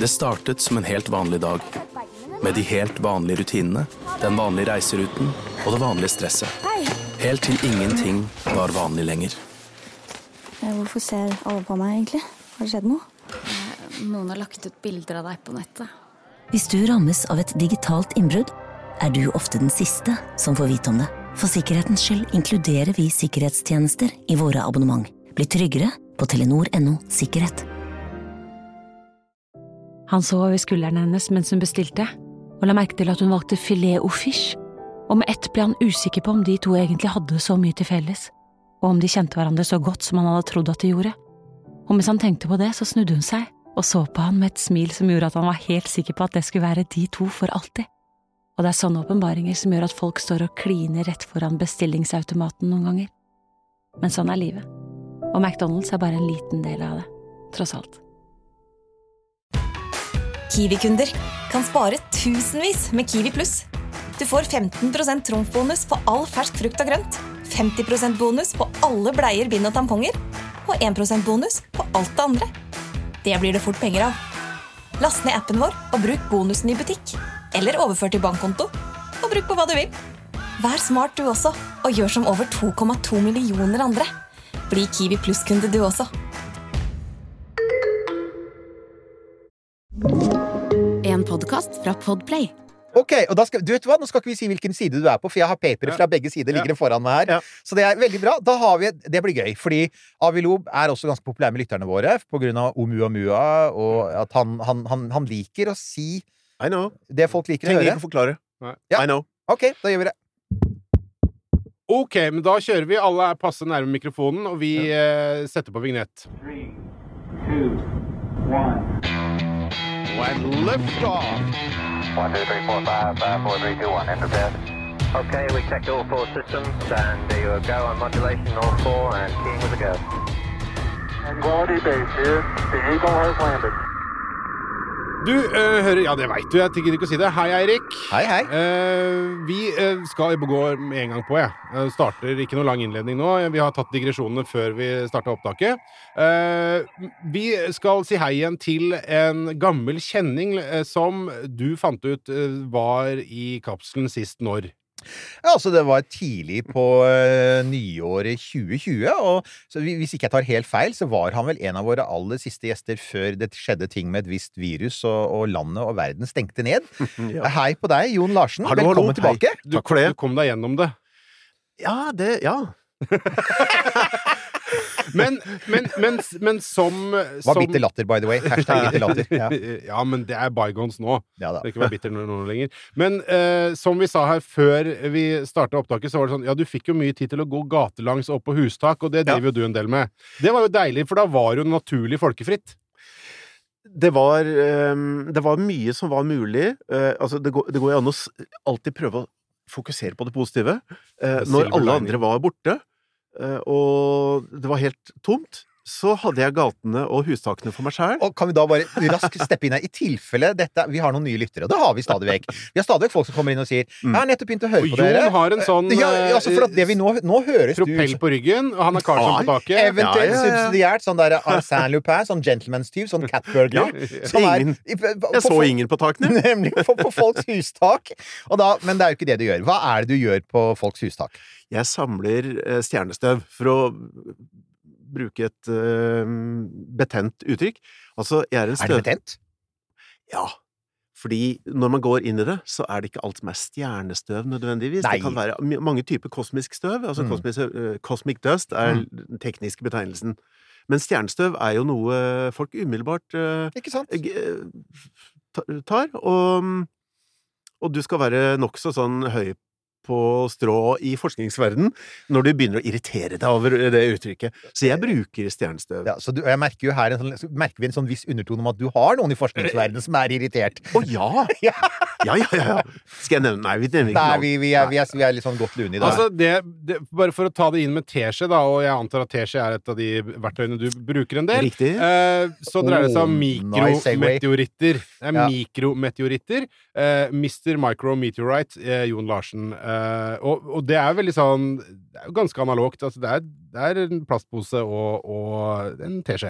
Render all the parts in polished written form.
Det startet som en helt vanlig dag, med de helt vanlige rutinene, den vanlige reiseruten og det vanlige stresset. Helt til ingenting var vanlig lenger. Hvorfor ser alle på meg egentlig? Har det skjedd noe? Noen har lagt ut bilder av deg på nettet. Hvis du rammes av et digitalt innbrudd, du ofte den siste som får vite om det. For sikkerhetens skyld inkluderer vi sikkerhetstjenester i våre abonnement. Bli tryggere på Telenor.no sikkerhet. Han så over skulderen hennes mens hun bestilte, og la merke til at hun valgte filet au fish. Og med ett ble han usikker på om de to egentlig hadde så mye til felles, og om de kjente hverandre så godt som han hadde trodd at de gjorde. Og mens han tenkte på det, så snudde hun seg, og så på han med et smil som gjorde at han var helt sikker på at det skulle være de to for alltid. Og det sånne åpenbaringer som gjør at folk står og kliner rett foran bestillingsautomaten noen ganger. Men sånn livet. Og McDonald's bare en liten del av det, tross alt. Kiwi-kunder kan spare tusenvis med Kiwi Plus. Du får 15% trumfbonus på all fersk frukt og grønt, 50% bonus på alle bleier, bind og tamponger, og 1% bonus på alt det andre. Det blir det fort penger av. Last ned appen vår og bruk bonusen i butikk, eller overfør til bankkonto, og bruk på hva du vil. Vær smart du også, og gjør som over 2,2 millioner andre. Bli Kiwi Plus-kunde du også. En podcast fra Podplay. Ok, og da skal, du vet hva, nå skal ikke vi si hvilken side du på, for jeg har papere fra begge sider ligger foran meg her. Så det veldig bra. Da har vi, det blir gøy, fordi Avi Loeb også ganske populær med lytterne våre, på grunn av Oumuamua, og at han liker å si det folk liker å høre. Trenger ikke forklare. I know. Ok, da gjør vi det. Ok, men da kjører vi. Alle passe nærme mikrofonen, og vi setter på vignett. 3, 2, 1. And lift off. 1, 2, 3, 4, 5, 5, 4, 3, 2, 1, enter bed. Okay, we checked all 4 systems, and there you go on modulation, all 4, and keying with a go. Quality base here. The Eagle has landed. Du hører, ja det vet du, jeg tenker ikke å si det. Hei Eirik. Hei. Vi skal gå med en gang på, starter ikke noe lang innledning nå. Vi har tatt digresjonene før vi startet opptaket. Vi skal si hei igjen til en gammel kjenning som du fant ut var i kapselen sist når? Ja, altså det var tidlig på nyåret 2020, og så hvis ikke jeg tar helt feil, så var han vel en av våre aller siste gjester før det skjedde ting med et visst virus, og landet og verden stengte ned. Hei på deg, Jon Larsen. Velkommen tilbake. Du kom deg gjennom det. Ja. Men som Var bitter latter, by the way. Hashtag bitter latter. Ja, men det bygones nå. Ja, da. Det ikke være bitter nå lenger. Men som vi sa her før vi startet opptaket, så var det sånn, ja, du fikk jo mye tid til å gå gatelangs opp på hustak, og det driver jo du en del med. Det var jo deilig, for da var det jo naturlig folkefritt. Det var mye som var mulig. Altså, det går jo an å alltid prøve å fokusere på det positive. Når alle andre var borte, og det var helt tomt, så hadde jeg gatene og hustakene for meg selv. Og kan vi da bare raskt steppe inn her, i tilfelle vi har noen nye lyttere, og det har vi stadig vekk. Vi har stadig vekk folk som kommer inn og sier, jeg har nettopp begynt å høre på dere. Og Jon har en sånn altså for at det vi nå høres propell på ryggen, og han har Karlsson på taket. Eventuelt subsidiært, sånn der Arsène Lupin, sånn gentleman's-tyv, sånn catburglar. Jeg så ingen på takene. Nemlig på folks hustak. Men det jo ikke det du gjør. Hva det du gjør på folks hustak? Jeg samler stjernestøv for å bruke et betent uttrykk. Altså, jeg en støv... det betent? Ja. Fordi når man går inn i det, så det ikke alt som stjernestøv nødvendigvis. Nei. Det kan være mange typer kosmisk støv. Altså cosmic dust den tekniske betegnelsen. Men stjernestøv jo noe folk umiddelbart ikke sant? Tar. Og du skal være nok så sånn høy på strå i forskningsverden når du begynner å irritere deg over det uttrykket. Så jeg bruker stjernestøv. Ja, så jeg merker jo her merker vi en sånn viss undertone om at du har noen i forskningsverdenen som irritert. Ja! Skal jeg nevne? Nei, vi nevner ikke navn. Nei, vi litt sånn godt lune i dag. Altså, bare for å ta det inn med teskje da, og jeg antar at teskje et av de verktøyene du bruker en del. Riktig. Så dreier det seg om mikrometeoritter. Mikrometeoritter. Mr. Micrometeorite, Jon Larsen. Og det veldig sånn, det jo ganske analogt. Altså, det en plastpose og en teskje.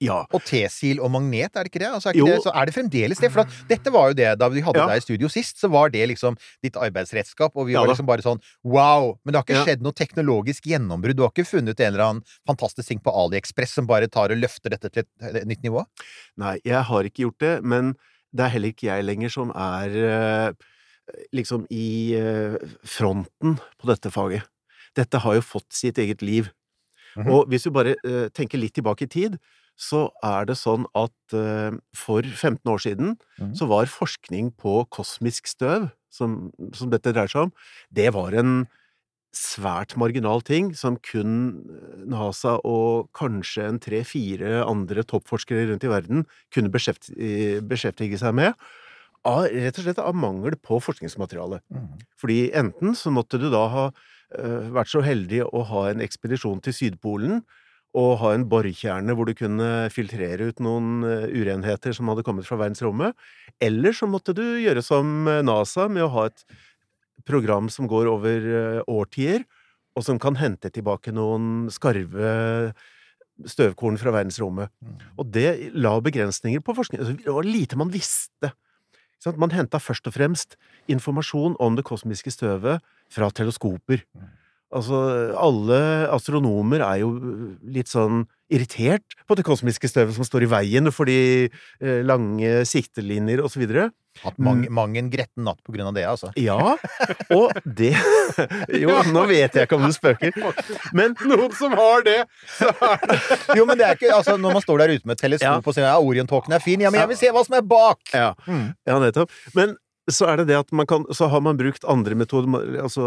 Ja. Og T-sil og magnet, er det ikke det? Altså, så er det fremdeles det? For dette var jo det, da vi hadde deg i studio sist, så var det liksom ditt arbeidsredskap, og vi var liksom bare sånn, wow! Men det har ikke skjedd noe teknologisk gjennombrudd. Du har ikke funnet en eller annen fantastisk ting på AliExpress som bare tar og løfter dette til et nytt nivå? Nei, jeg har ikke gjort det, men det er heller ikke jeg lenger som er liksom i fronten på dette faget. Dette har jo fått sitt eget liv. Og hvis vi bare tenker litt tilbake i tid, så er det sånn at for 15 år siden så var forskning på kosmisk støv, som dette dreier seg om, det var en svært marginal ting som kun NASA og kanskje en 3-4 andre toppforskere rundt i verden kunne beskjeftige seg med, rett og slett av mangel på forskningsmateriale. Fordi enten så måtte du da ha vært så heldig å ha en ekspedisjon til Sydpolen, og ha en borkjerne hvor du kunne filtrere ut noen urenheter som hadde kommet fra verdensrommet, eller så måtte du gjøre som NASA med å ha et program som går over årtier, og som kan hente tilbake noen skarve støvkorn fra verdensrommet. Og det la begrensninger på forskning. Altså, det var lite man visste. Man hentet først og fremst informasjon om det kosmiske støvet fra teleskoper. Altså, alle astronomer er jo litt sånn irritert på det kosmiske støvet som står i veien for de lange siktelinjer og så videre. Hatt mange en gretten natt på grunn av det, altså. Ja, og det jo, nå vet jeg ikke om du spøker, men noen som har det, så er det. Jo, men det er ikke, altså, når man står der ute med et teleskop og sier, ja, Orion-tåken er fin, ja, men jeg vil se hva som er bak! Ja, nettopp. Men så er det det at så har man brukt andre metoder, altså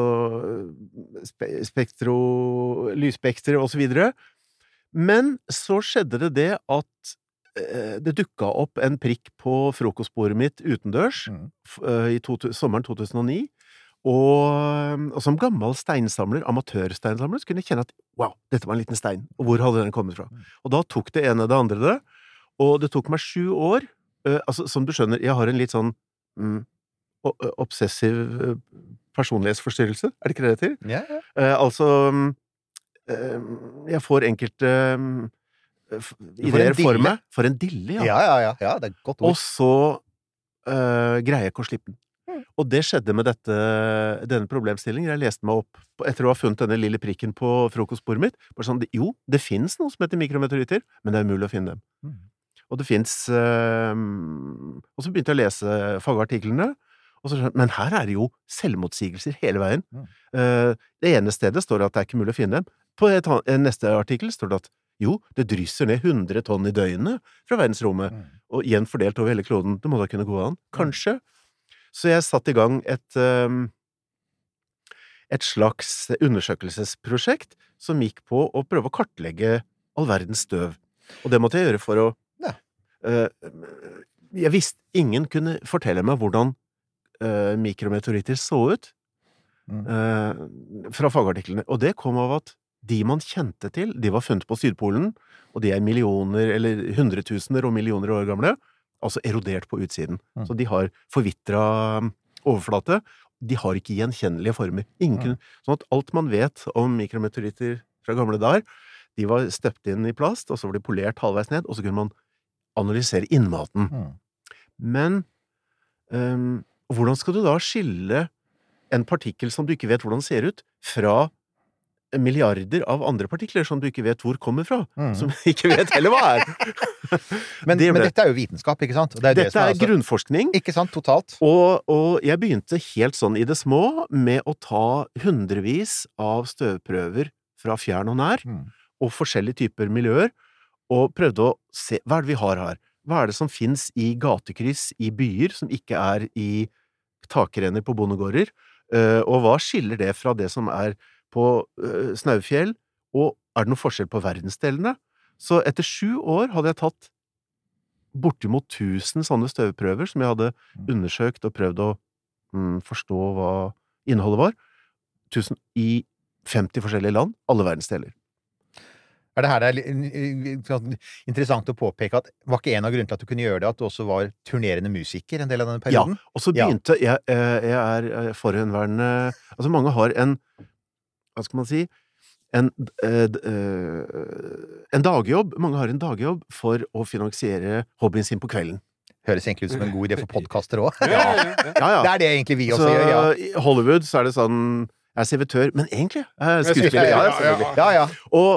lysspektre og så videre. Men så skjedde det at det dukket opp en prikk på frokostbordet mitt utendørs i sommeren 2009, og som gammel steinsamler, amatørsteinsamler, så kunne jeg kjenne at, wow, dette var en liten stein, og hvor hadde den kommet fra? Og da tok det ene det andre det, og det tok meg 7 år, altså som du skjønner, jeg har en litt sånn obsessiv personlighetsforstyrrelse, er det ikke det til? Ja. Altså, jeg får enkelte ideer for meg. For en dille, ja, det er godt ord. Og så greier jeg ikke å slippe den. Og det skjedde med denne problemstillingen. Jeg leste meg opp etter å ha funnet denne lille prikken på frokostbordet mitt. Bare sånn, jo, det finnes noe som heter mikrometeoritter, men det er umulig å finne dem. Og det finnes og så begynte jeg å lese fagartiklene, men her er det jo selvmotsigelser hele veien. Det ene stedet står det at det er ikke mulig å finne dem. På neste artikkel står det at jo, det drysser ned 100 tonn i døgnet fra verdensrommet, og igjen fordelt over hele kloden. Det må da kunne gå an, kanskje. Så jeg satte i gang et slags undersøkelsesprosjekt som gikk på å prøve å kartlegge all verdens støv. Og det måtte jeg gjøre for å jeg visste ingen kunne fortelle meg hvordan mikrometeoritter så ut fra fagartiklene. Og det kom av at de man kjente til, de var funnet på Sydpolen, og de er millioner, eller hundretusener og millioner år gamle, altså erodert på utsiden. Så de har forvitret overflate. De har ikke gjenkjennelige former. Sånn at alt man vet om mikrometeoritter fra gamle dager, de var støpt inn i plast, og så var de polert halvveis ned, og så kunne man analysere innmaten. Men hvordan skal du da skille en partikkel som du ikke vet hvordan ser ut, fra milliarder av andre partikler som du ikke vet hvor kommer fra, som ikke vet heller hva er. men dette er jo vitenskap, ikke sant? Dette er grunnforskning. Ikke sant, totalt. Og jeg begynte helt sånn i det små med å ta hundrevis av støvprøver fra fjern og nær, og forskjellige typer miljøer, og prøvde å se, hva er det vi har her? Hva er det som finnes i gatekryss i byer som ikke er i takrenner på bondegårder? Og hva skiller det fra det som er på Snaufjell, og er det noen forskjell på verdensdelene? Så etter 7 år hadde jeg tatt bortimot 1000 sånne støvprøver som jeg hadde undersøkt og prøvd å forstå hva innholdet var. 1000 i 50 forskjellige land, alle verdensdeler. Er det her interessant å påpeke at var ikke en av grunnene til at du kunne gjøre det at du også var turnerende musiker en del av denne perioden? Ja, og så begynte jeg er forhenværende, altså mange har hva skal man si, en dagjobb. Mange har en dagjobb for å finansiere hobbyen sin på kvelden. Høres egentlig ut som en god idé for podcaster også. Ja. Det er det egentlig vi også gjør, ja. I Hollywood så er det sånn, jeg er servitør, men egentlig skuespiller. Ja.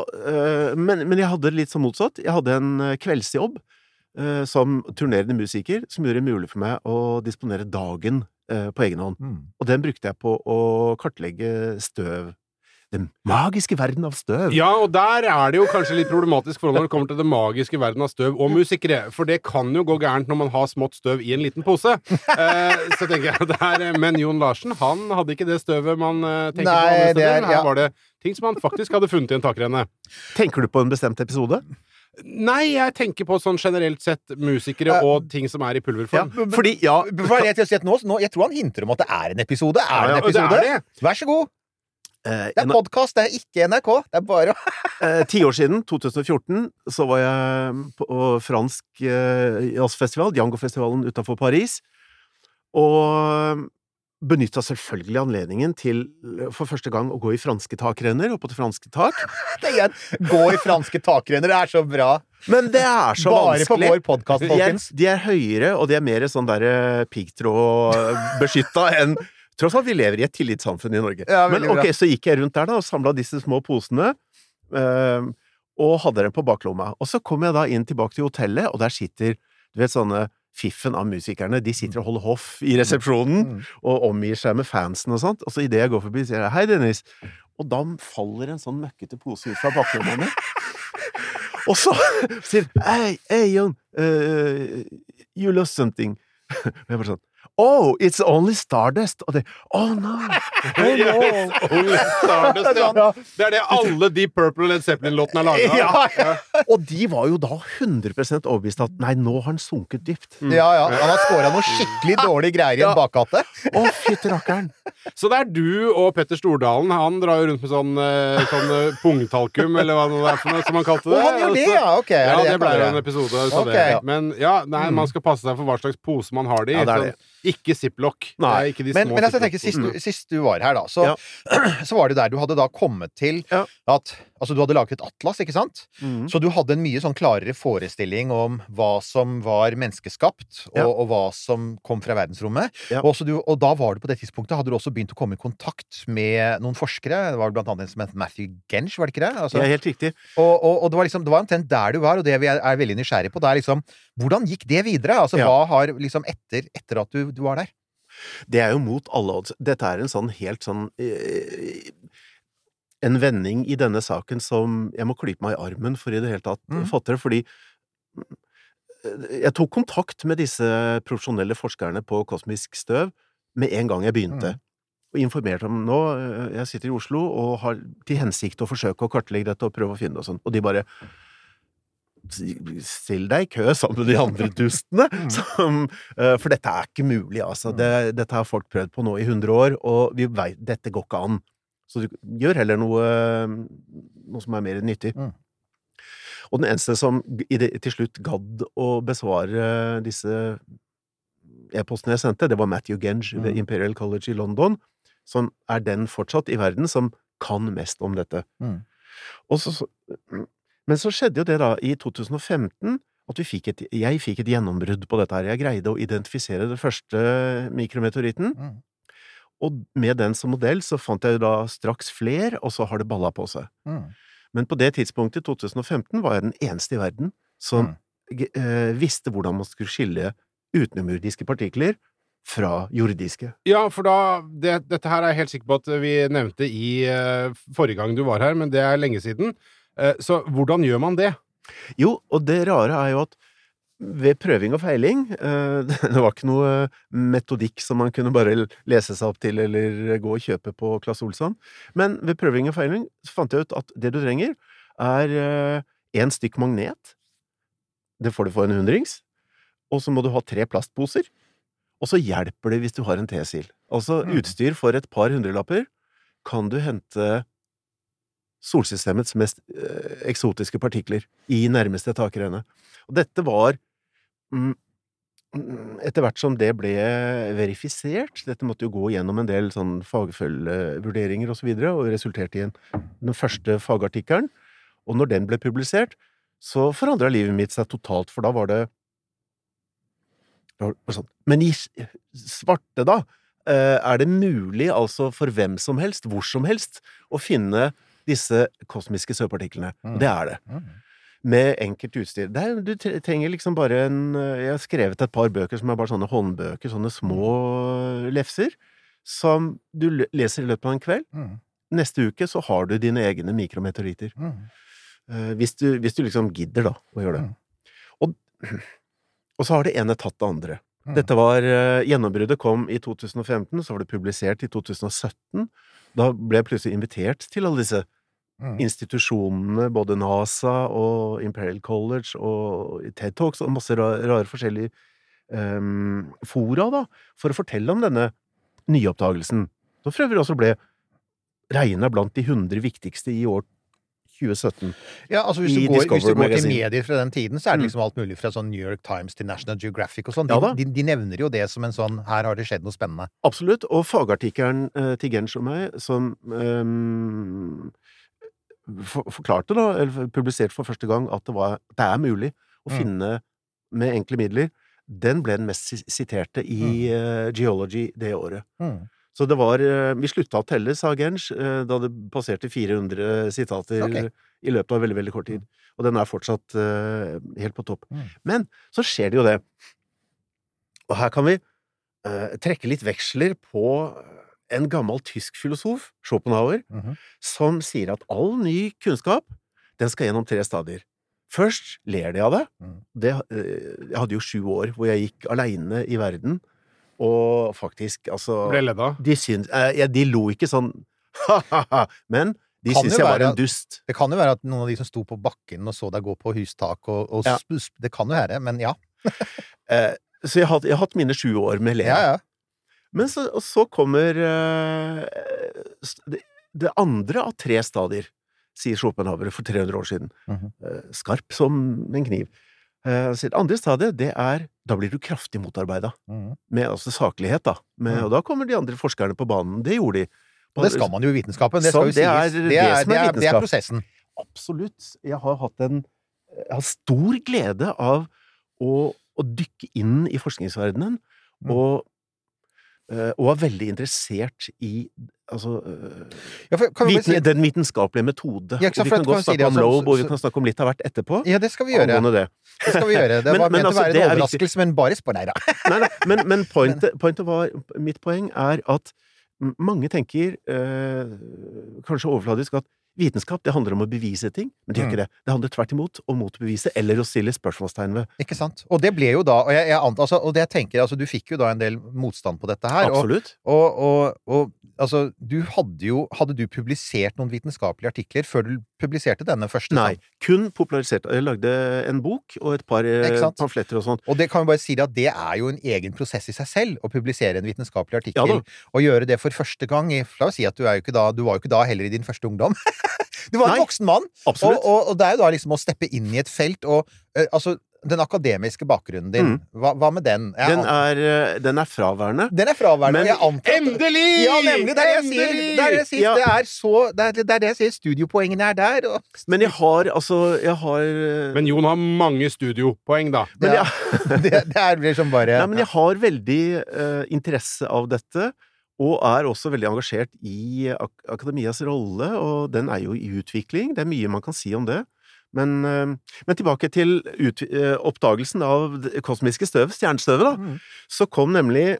Men jeg hadde litt sånn motsatt. Jeg hadde en kveldsjobb som turnerende musiker, som gjorde det mulig for meg å disponere dagen på egen hånd. Og den brukte jeg på å kartlegge støv. Den magiske verden av støv. Ja, og der er det jo kanskje litt problematisk forhold når det kommer til det magiske verden av støv og musikere, for det kan jo gå gærent når man har smått støv i en liten pose. Så tenker jeg der, men Jon Larsen, han hadde ikke det støvet man tenker på. Her var det ting som han faktisk hadde funnet i en takrenne. Tenker du på en bestemt episode? Nei, jeg tenker på sånn generelt sett musikere og ting som er i pulverform. Fordi, jeg tror han hinter om at det er en episode. Er det en episode? Det er det. Vær så god. Det er podcast, det er ikke NRK. Det er bare 10 år siden, 2014, så var jeg på fransk jazzfestival, Django-festivalen utenfor Paris, og benyttet selvfølgelig anledningen til for første gang å gå i franske takrenner, oppe til franske tak. Gå i franske takrenner, det er så bra. Men det er så vanskelig. Bare på vår podcast, folkens. De er høyere, og de er mer sånn der pigtråd beskyttet enn tross alt vi lever i et tillitssamfunn i Norge. Ja, men ok, så gikk jeg rundt der da, og samlet disse små posene, og hadde dem på baklomma. Og så kom jeg da inn tilbake til hotellet, og der sitter, du vet, sånne fiffen av musikerne, de sitter og holder hoff i resepsjonen, og omgir seg med fansen og sånt. Og så i det jeg går forbi, sier jeg, hei Dennis. Og da faller en sånn møkkete pose ut fra baklomma mi. Og så sier, hey Jon, you lost something. Og jeg bare sånn, oh, it's only Stardust. Og det, oh no. Yes, only Stardust, ja. Det er det alle de Purple Led Zeppelin-låtene er laget av. Ja. Og de var jo da 100% overbevist at, nei, nå har han sunket dypt. Ja, han har skåret noe skikkelig dårlig greier i en bakgate. Å, fytte rakkeren. Så det er du og Petter Stordalen, han drar jo rundt med sånn pungtalkum, eller hva det er for noe som han kalte det. Han gjør det, ja, ok. Ja, det ble jo en episode av det. Men ja, nei, man skal passe seg for hva slags pose man har det i. Ja, det er det. Ikke ziplock. Nei, ikke de små men jeg tenker, sist du var her da, så var det der du hadde da kommet til at, altså du hadde laget et atlas, ikke sant? Så du hadde en mye sånn klarere forestilling om hva som var menneskeskapt, og hva som kom fra verdensrommet. Og da var du på det tidspunktet, hadde du også begynt å komme i kontakt med noen forskere, det var blant annet en som het Matthew Genge, var det ikke det? Altså, ja, helt riktig. Og det var liksom, det var omtrent der du var, og det vi er veldig nysgjerrig på, det er liksom, hvordan gikk det videre? Altså, hva har liksom etter at du var der? Det er jo mot alle odds. Dette er en sånn helt sånn en vending i denne saken som jeg må klype meg i armen for i det hele tatt fattere, fordi jeg tok kontakt med disse profesjonelle forskerne på kosmisk støv med en gang jeg begynte, og informerte om nå, jeg sitter i Oslo og har til hensikt å forsøke å kartlegge dette og prøve å finne det og sånn, og de bare still deg i kø sammen med de andre dustene, for dette er ikke mulig, altså. Dette har folk prøvd på nå i 100 år, og vi vet, dette går ikke an. Så du gjør heller noe som er mer nyttig. Og den eneste som til slutt gadd å besvare disse e-postene jeg sendte, det var Matthew Genge ved Imperial College i London, som er den fortsatt i verden som kan mest om dette. Men så skjedde jo det da i 2015 at jeg fikk et gjennombrudd på dette her. Jeg greide å identifisere det første mikrometeoritten, og med den som modell så fant jeg jo da straks flere, og så har det ballet på seg. Men på det tidspunktet, 2015, var jeg den eneste i verden som visste hvordan man skulle skille utenomjordiske partikler fra jordiske. Ja, for dette her er jeg helt sikker på at vi nevnte i forrige gang du var her, men det er lenge siden. Så hvordan gjør man det? Jo, og det rare er jo at ved prøving og feiling, det var ikke noe metodikk som man kunne bare lese seg opp til eller gå og kjøpe på Claes Olsson, men ved prøving og feiling så fant jeg ut at det du trenger er en stykk magnet, det får du for en 100-rings, og så må du ha 3 plastposer, og så hjelper det hvis du har en T-sil. Altså utstyr for et par hundrelapper kan du hente solsystemets mest eksotiske partikler i nærmeste takrenne. Og dette var etter hvert som det ble verifisert, dette måtte jo gå gjennom en del sånn fagfølgevurderinger og så videre, og resulterte i den første fagartikkelen, og når den ble publisert, så forandret livet mitt seg totalt, for da var det sånn. Men i svarte da, det mulig altså for hvem som helst, hvor som helst, å finne disse kosmiske søpartiklene. Det det. Med enkelt utstyr. Du trenger liksom bare jeg har skrevet et par bøker som bare sånne håndbøker, sånne små lefser, som du leser i løpet av en kveld. Neste uke så har du dine egne mikrometeoritter. Hvis du liksom gidder da å gjøre det. Og så har det ene tatt det andre. Dette var, gjennombruddet kom i 2015, så var det publisert i 2017. Da ble jeg plutselig invitert til alle disse institusjonene, både NASA og Imperial College og TED Talks og masse rare forskjellige fora da, for å fortelle om denne nyoppdagelsen. Så for øvrig også ble regnet blant de 100 viktigste i år 2017. Ja, altså hvis du går til medier fra den tiden, så det liksom alt mulig fra sånn New York Times til National Geographic og sånn. De nevner jo det som en sånn, her har det skjedd noe spennende. Absolutt, og fagartikkelen til Gensch og meg, som forklarte da, eller publiserte for første gang at det mulig å finne med enkle midler, den ble den mest siterte i Geology det året. Så det var, vi sluttet å telle, sa Gensch, da det passerte 400 sitater i løpet av veldig, veldig kort tid. Og den fortsatt helt på topp. Men så skjer det jo det. Og her kan vi trekke litt veksler på en gammel tysk filosof, Schopenhauer, som sier at all ny kunnskap, den skal gjennom 3 stadier. Først ler de av det. Jeg hadde jo 7 år hvor jeg gikk alene i verden, og faktisk, altså... Ble ledd av? De lo ikke sånn, men de synes jeg var en dust. Det kan jo være at noen av de som sto på bakken og så deg gå på hustak, det kan jo være, men ja. Så jeg har hatt mine 7 år med le. Men så kommer det andre av 3 stadier, sier Schopenhauer for 300 år siden. Skarp som en kniv. Det andre stadiet, da blir du kraftig motarbeidet, med altså saklighet da. Og da kommer de andre forskerne på banen, det gjorde de. Og det skal man jo i vitenskapen, det skal jo sies. Det prosessen. Absolutt. Jeg har stor glede av å dykke inn i forskningsverdenen, og veldig interessert i den vitenskapelige metode. Og vi kan godt snakke om Loeb, og vi kan snakke om litt av hvert etterpå. Ja, det skal vi gjøre. Det skal vi gjøre. Det var ment å være en overraskelse, men bare spør deg da. Men mitt poeng at mange tenker, kanskje overfladisk, at vitenskap, det handler om å bevise ting, men det gjør ikke det. Det handler tvert imot om å bevise, eller å stille spørsmålstegn ved. Ikke sant? Og det ble jo da, og det jeg tenker, altså, du fikk jo da en del motstand på dette her. Absolutt. Og altså, hadde du publisert noen vitenskapelige artikler før du publiserte denne første? Nei, kun popularisert. Jeg lagde en bok og et par pamfletter og sånt. Og det kan vi bare si at det jo en egen prosess i seg selv, å publisere en vitenskapelig artikkel, og gjøre det for første gang. La oss si at du var jo ikke da heller i din første ungdom. Du var en voksen mann, og det jo da liksom å steppe inn i et felt, og altså, den akademiske bakgrunnen din, hva med den? Den fraværende. Den fraværende, men, jeg antar... Endelig! Ja, nemlig, det det jeg sier. Det jeg sier, studiopoengene der. Og... Men jeg har... Men Jon har mange studiopoeng, da. Men det liksom bare... Nei, men jeg har veldig interesse av dette, og også veldig engasjert i akademias rolle, og den jo i utvikling. Det mye man kan si om det. Men tilbake til oppdagelsen av det kosmiske støv, stjernestøvet da, så kom nemlig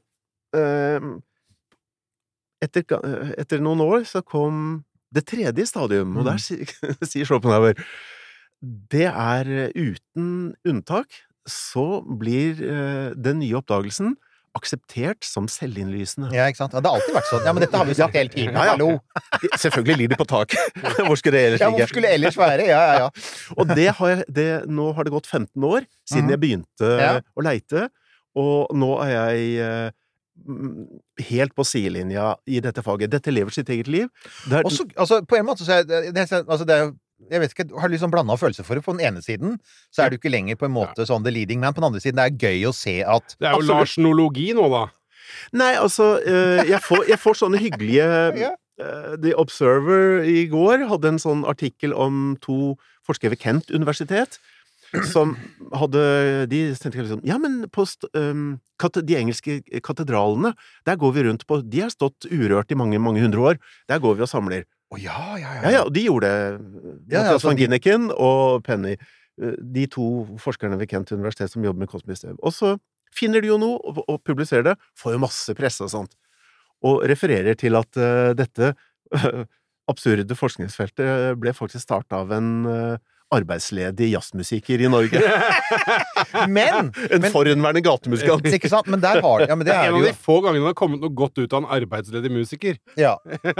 etter noen år så kom det 3. stadium, og der sier Schopenhauer, det uten unntak, så blir den nye oppdagelsen akseptert som selvinnlysende. Ja, ikke sant? Ja, det har alltid vært sånn. Ja, men dette har vi sagt hele tiden. Hallo! Selvfølgelig ligger det på tak. Hvor skulle det ellers ligge? Ja, hvor skulle det ellers være? Ja. Og nå har det gått 15 år siden jeg begynte å leite, og nå jeg helt på sidelinja i dette faget. Dette lever sitt eget liv. Også, altså, på en måte så det jeg vet ikke, har liksom blandet følelser for det. På den ene siden så du ikke lenger på en måte sånn the leading man, på den andre siden det gøy å se at... Det jo Lars-nologi nå da. Nei, altså, jeg får sånne hyggelige... The Observer i går hadde en sånn artikkel om 2 forskere ved Kent universitet, som de tenkte liksom, ja, men på de engelske katedralene, der går vi rundt på, de har stått urørt i mange, mange hundre år, der går vi og samler. Ja, og de gjorde det. Van Ginneken og Penny, de 2 forskerne ved Kent universitet som jobber med kosmisk støv. Og så finner de jo noe og publiserer det, får jo masse presse og sånt, og refererer til at dette absurde forskningsfeltet ble faktisk startet av en arbeidsledig jazzmusiker i Norge. men forhenværende gatemusikant. Ikke sant? Men der har men det en av de få gangene det har kommet noe godt ut av en arbeidsledig musiker. Ja.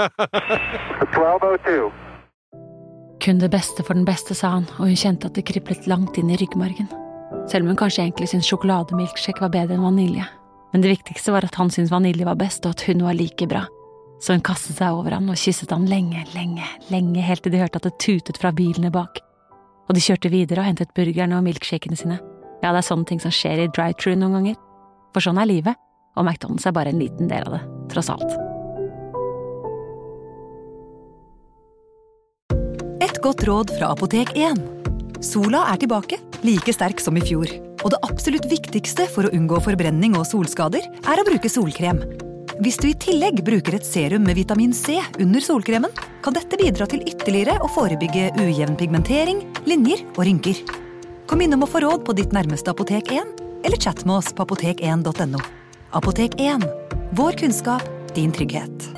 1202. Kun det beste for den beste, sa han, og hun kjente at det kriblet langt inn i ryggmargen. Selv om hun kanskje egentlig syntes sjokolademilkshake var bedre enn vanilje. Men det viktigste var at han syntes vanilje var best, og at hun var like bra. Så hun kastet seg over han og kysset han lenge, helt til de hørte at det tutet fra bilene bak. Og de kjørte videre og hentet burgerne og milkshakene sine. Ja, det sånne ting som skjer i drive-thru noen ganger. For sånn livet, og McDonald's bare en liten del av det, tross alt. Et godt råd fra Apotek 1. Sola tilbake, like sterk som i fjor. Og det absolutt viktigste for å unngå forbrenning og solskader å bruke solkrem. Hvis du i tillegg bruker et serum med vitamin C under solkremen, kan dette bidra til ytterligere å forebygge ujevn pigmentering, linjer og rynker. Kom innom å få råd på ditt nærmeste Apotek 1, eller chat med oss på apotek1.no. Apotek 1. Vår kunnskap, din trygghet.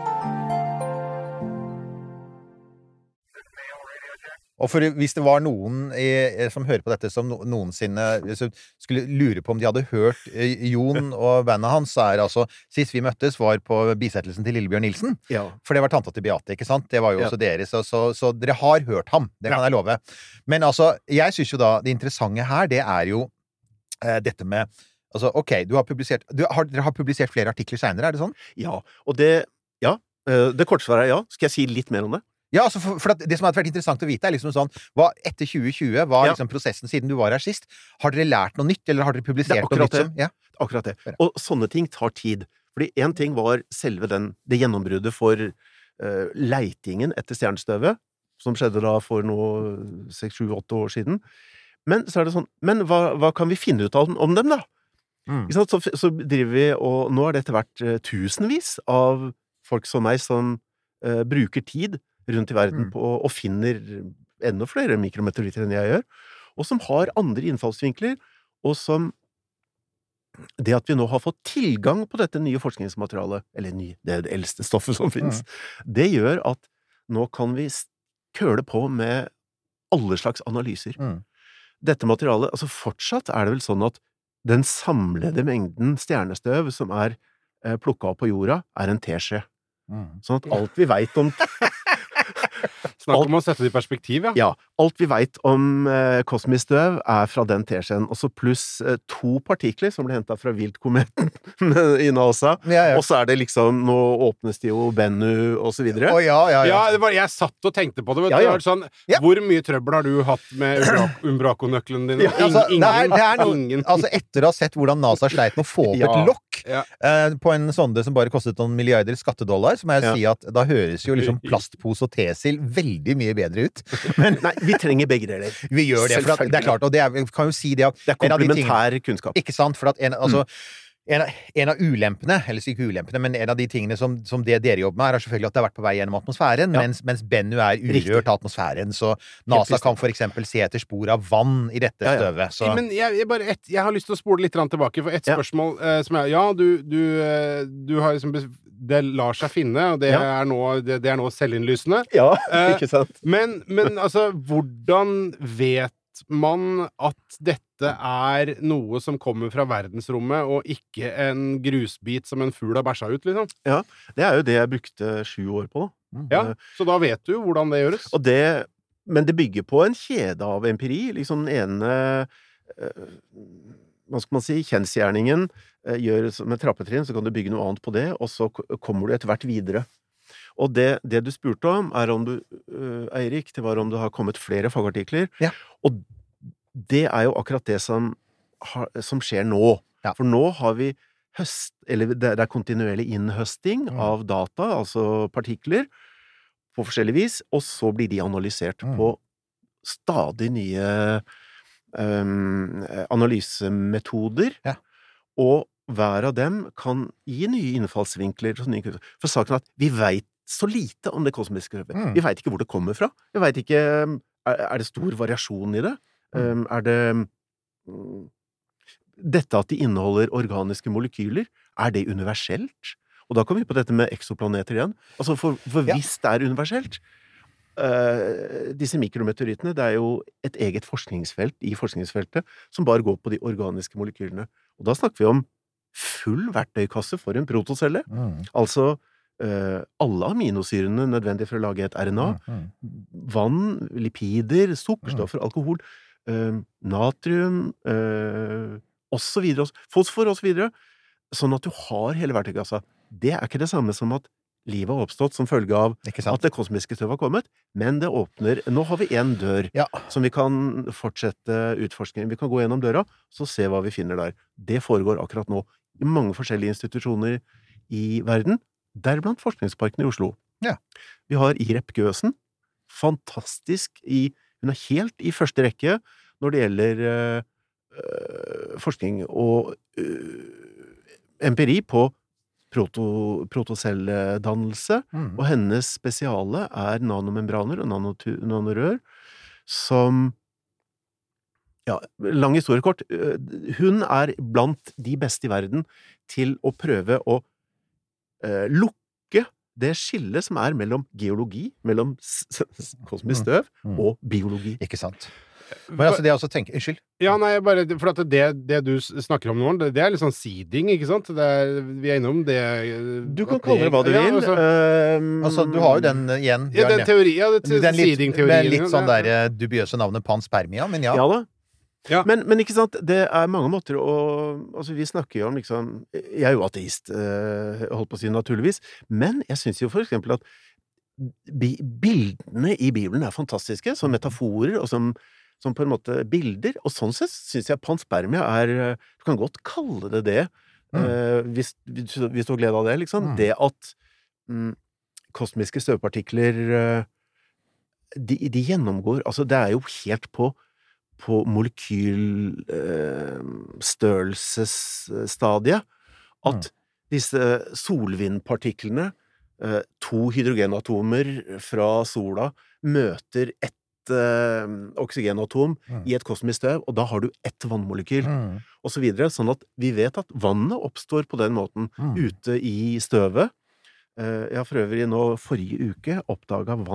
Og for hvis det var noen som hører på dette som noensinne skulle lure på om de hadde hørt Jon og bandet hans, så altså, sist vi møttes var på bisettelsen til Lillebjørn Nilsen. Ja. For det var tanta til Beate, ikke sant? Det var jo også deres, så dere har hørt ham, det kan jeg love. Men altså, jeg synes jo da, det interessante her, det jo dette med, altså, ok, dere har publisert flere artikler senere, det sånn? Ja, og det korte svaret ja. Skal jeg si litt mer om det? Ja, altså for det som hadde vært interessant å vite liksom sånn, hva etter 2020 var liksom prosessen siden du var her sist? Har dere lært noe nytt, eller har dere publisert noe nytt? Ja, akkurat det. Og sånne ting tar tid. Fordi en ting var selve det gjennombruddet for leitingen etter stjernestøvet, som skjedde da for noe 6-7-8 år siden. Men så det sånn, men hva kan vi finne ut om dem da? Så driver vi, og nå det etter hvert tusenvis av folk som meg som bruker tid rundt i verden på, og finner enda flere mikrometeoritter enn jeg gjør, og som har andre innfallsvinkler, og som det at vi nå har fått tilgang på dette nye forskningsmaterialet, eller det eldste stoffet som finnes, det gjør at nå kan vi køle på med alle slags analyser. Dette materialet, altså fortsatt det vel sånn at den samlede mengden stjernestøv som plukket opp på jorda, en teskje. Sånn at alt vi vet om Snakk om å sette det i perspektiv, ja. Alt vi vet om kosmisk støv fra den teskjeen, og så pluss 2 partikler som ble hentet fra Wild-kometen i NASA, og så det liksom, nå åpnes det jo Bennu og så videre. Jeg satt og tenkte på det, vet du. Det sånn, hvor mye trøbbel har du hatt med Umbraco-nøkkelen din? Ingen. Altså, etter å ha sett hvordan NASA sleit med å få opp et lokk på en sonde som bare kostet noen milliarder skattedollar, så må jeg si at da høres jo liksom plastpose og tesil veldig mye bedre ut. Men nei, vi trenger begge deler. Vi gjør det, for det klart, og vi kan jo si det at det komplementær kunnskap. Ikke sant, for at en av ulempene, eller ikke ulempene, men en av de tingene som dere jobber med selvfølgelig at det har vært på vei gjennom atmosfæren, mens Bennu urørt av atmosfæren, så NASA kan for eksempel se etter spor av vann i dette støvet. Så. Men jeg har lyst til å spole litt tilbake, for et spørsmål som du har liksom det lar seg finne, og det er nå selvinnlysende. Ja, ikke sant. Men altså, hvordan vet man at dette noe som kommer fra verdensrommet, og ikke en grusbit som en fugl har bæsja ut, liksom? Ja, det jo det jeg brukte 7 år på. Ja, så da vet du hvordan det gjøres. Men det bygger på en kjede av empiri, liksom den ene hva skal man si, kjensgjerningen gjør som et trappetrinn, så kan du bygge noe annet på det, og så kommer du etter hvert videre. Og det du spurte om, om du, Eirik, det var om det har kommet flere fagartikler. Ja. Og det jo akkurat det som skjer nå. Ja. For nå har vi eller det kontinuerlig innhøsting av data, altså partikler, på forskjellig vis, og så blir de analysert på stadig nye analysemetoder, og hver av dem kan gi nye innfallsvinkler. For saken at vi vet så lite om det kosmiske støvet. Vi vet ikke hvor det kommer fra. Vi vet ikke, det stor variasjon i det? Det dette at de inneholder organiske molekyler, det universelt? Og da kommer vi på dette med eksoplaneter igjen. Altså for hvis det universelt, disse mikrometeorittene, det jo et eget forskningsfelt i forskningsfeltet som bare går på de organiske molekylene. Og da snakker vi om full verktøykasse for en protocelle. Altså alle aminosyrene nødvendige for å lage et RNA, vann, lipider, sukkerstoffer, alkohol, natrium, og så videre, fosfor og så videre, sånn at du har hele verktøykassa. Det ikke det samme som at livet har oppstått som følge av at det kosmiske støv har kommet, men det åpner, nå har vi en dør som vi kan fortsette utforskningen. Vi kan gå gjennom døra, så se hva vi finner der. Det foregår akkurat nå i mange forskjellige institusjoner i verden, deriblant Forskningsparken i Oslo. Ja. Vi har IREP Gøsen, fantastisk, hun helt i første rekke når det gjelder forskning og empiri på protocelledannelse, og hennes spesiale nanomembraner og nanorør, som lang historie kort, hun blant de beste i verden til å prøve å lukke det skillet som mellom geologi, mellom kosmisk støv og biologi. Ikke sant? Men altså det også tenker, unnskyld. Ja, nei, bare, for at det du snakker om nå, det litt sånn seeding, ikke sant? Vi innom det... Du kan kalle det hva du vil. Altså, du har jo den igjen. Ja, den teorien, seeding-teorien. Med litt sånn der dubiøse navnet panspermia, men ja. Ja da. Ja. Men ikke sant, det mange måter å... Altså, vi snakker jo om liksom... Jeg jo ateist, holdt på å si naturligvis, men jeg synes jo for eksempel at bildene i Bibelen fantastiske, som metaforer, og som på en måte bilder, og sånn sett synes jeg panspermia du kan godt kalle det hvis du har glede av det, liksom. Det at kosmiske støvpartikler de gjennomgår, altså det jo helt på molekylstørrelsesstadiet at disse solvindpartiklene, 2 hydrogenatomer fra sola møter ett oksygenatom i et kosmisk støv, og da har du ett vannmolekyl, og så videre, sånn at vi vet at vannet oppstår på den måten ute i støvet. Jeg har for øvrig nå forrige uke oppdaget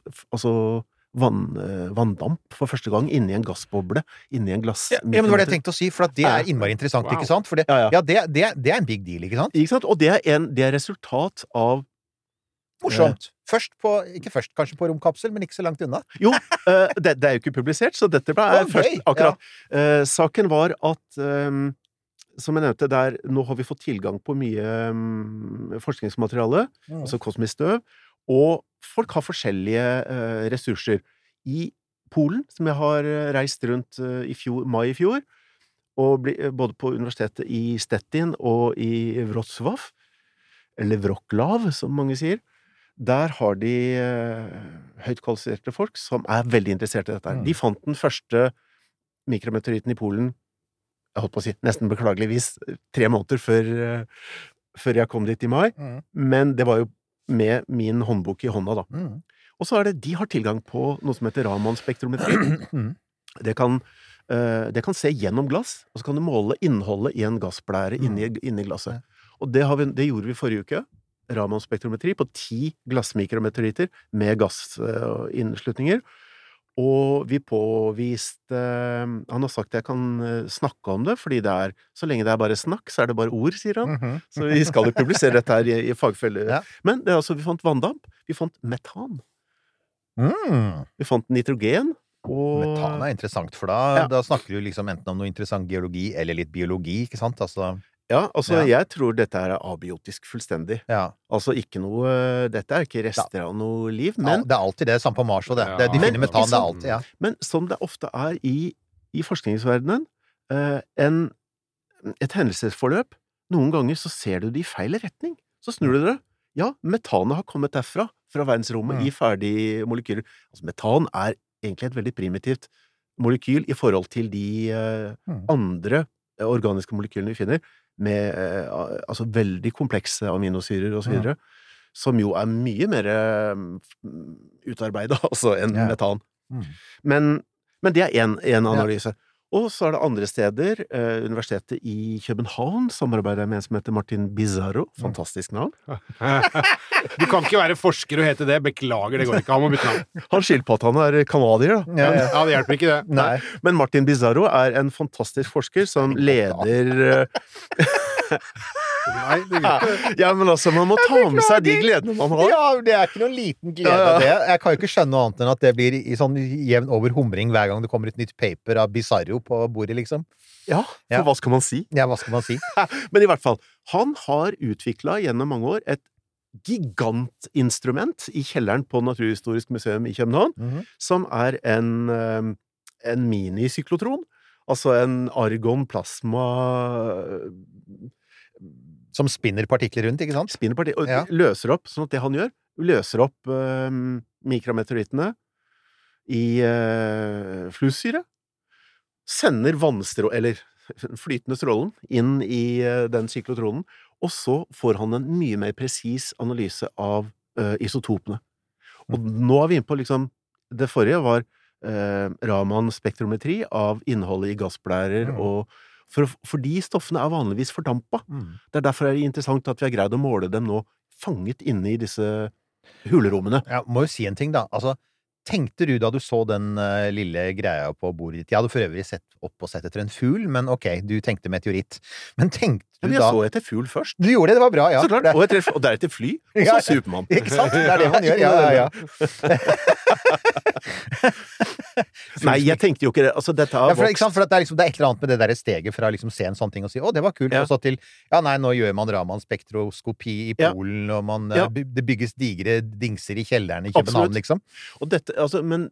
vanndamp for første gang inni en gassboble, inni en glass... Ja, men det var det jeg tenkte å si, for at det innmari interessant, ikke sant? For det en big deal, ikke sant? Ikke sant? Og det resultat av morsomt. Ikke først kanskje på romkapsel, men ikke så langt unna. Jo, det jo ikke publisert, så dette først akkurat. Ja. Saken var at, som jeg nevnte, nå har vi fått tilgang på mye forskningsmateriale, altså kosmisk støv, og folk har forskjellige ressurser. I Polen, som jeg har reist rundt mai i fjor, og både på universitetet i Stettin og i Wrocław, eller Wrocław, som mange sier, der har de høyt kvalifiserte folk som veldig interessert i dette. De fant den første mikrometeoritten i Polen, jeg holdt på å si, nesten beklageligvis 3 måneder før jeg kom dit i mai, men det var jo med min håndbok i hånda da. Og så de har tilgang på noe som heter Raman-spektrometri. Det kan se gjennom glass, og så kan du måle innholdet i en gassblære inni glasset. Og det gjorde vi forrige uke. Raman-spektrometri på 10 glassmikrometeoritter med gassinnslutninger. Og vi påviste han har sagt at jeg kan snakke om det, fordi så lenge det bare snakk, så det bare ord, sier han. Så vi skal jo publisere dette her i fagfeller. Ja. Men vi fant vanndamp, vi fant metan. Vi fant nitrogen. Og... Metan interessant, for da snakker du liksom enten om noe interessant geologi eller litt biologi, ikke sant? Altså... Ja, altså jeg tror dette er abiotisk fullstendig. Altså ikke noe, dette er ikke rester av noe liv, men... det er alltid det, samt på Mars og det. De finner metan, det er alltid, Men som det ofte er i forskningsverdenen, et hendelsesforløp, noen ganger så ser du det i feil retning. Så snur du det. Ja, metanet har kommet derfra, fra verdensrommet, i ferdige molekyler. Altså metan er egentlig et veldig primitivt molekyl i forhold til de andre organiske molekylene vi finner, med altså veldig komplekse aminosyrer og så videre, som jo er mye mer utarbeidet altså, enn metan. Men det er en analyse. Og så er det andre steder, Universitetet i København samarbeider med en som heter Martin Bizzarro, fantastisk navn. Du kan ikke være forsker og hete det, beklager, det går ikke, han må bytte navn. Han skylder på at han er kanadier da. Ja, det hjelper ikke det. Nei. Men Martin Bizzarro er en fantastisk forsker som leder... Nei, det gjør ikke det. Ja, men altså, man må ta med seg de gledene man har. Ja, det er ikke noen liten glede av det. Jeg kan jo ikke skjønne noe annet enn at det blir i sånn jevn over humring hver gang det kommer et nytt paper av Bizzarro på bordet, liksom. Ja, for hva skal man si? Ja, hva skal man si? Men i hvert fall, han har utviklet gjennom mange år et gigantinstrument i kjelleren på Naturhistorisk museum i København, som er en minisyklotron, altså en argon-plasma... Som spinner partikler rundt, ikke sant? Spinner partikler, og løser opp, sånn at det han gjør, løser opp mikrometeorittene i flussyre, sender eller flytende strålen inn i den syklotronen, og så får han en mye mer presis analyse av isotopene. Og nå er vi inne på liksom, det forrige var Raman spektrometri av innholdet i gassblærer og for de stoffene er vanligvis fordampa. Det er derfor interessant at vi har greid å måle dem nå fanget inne i disse hulrommene. Jeg må jo si en ting da, altså, tenkte du da du så den lille greia på bordet ditt? Jeg hadde for øvrig sett opp og sett etter en fugl, men ok, du tenkte meteoritt. Men tenkte du da... Jeg så etter fugl først. Du gjorde det, det var bra, ja. Så klart, og deretter fly, og så Superman. Ikke sant? Det er det man gjør, ja. Nei, jeg tenkte jo ikke det. Altså, dette har ikke sant? For det er, liksom, det er et eller annet med det der steget fra liksom se en sånn ting og si, å, det var kult, og så til, nei, nå gjør man Raman spektroskopi i Polen, og man, det bygges digre dingser i kjelleren i København, liksom. Og dette, altså, men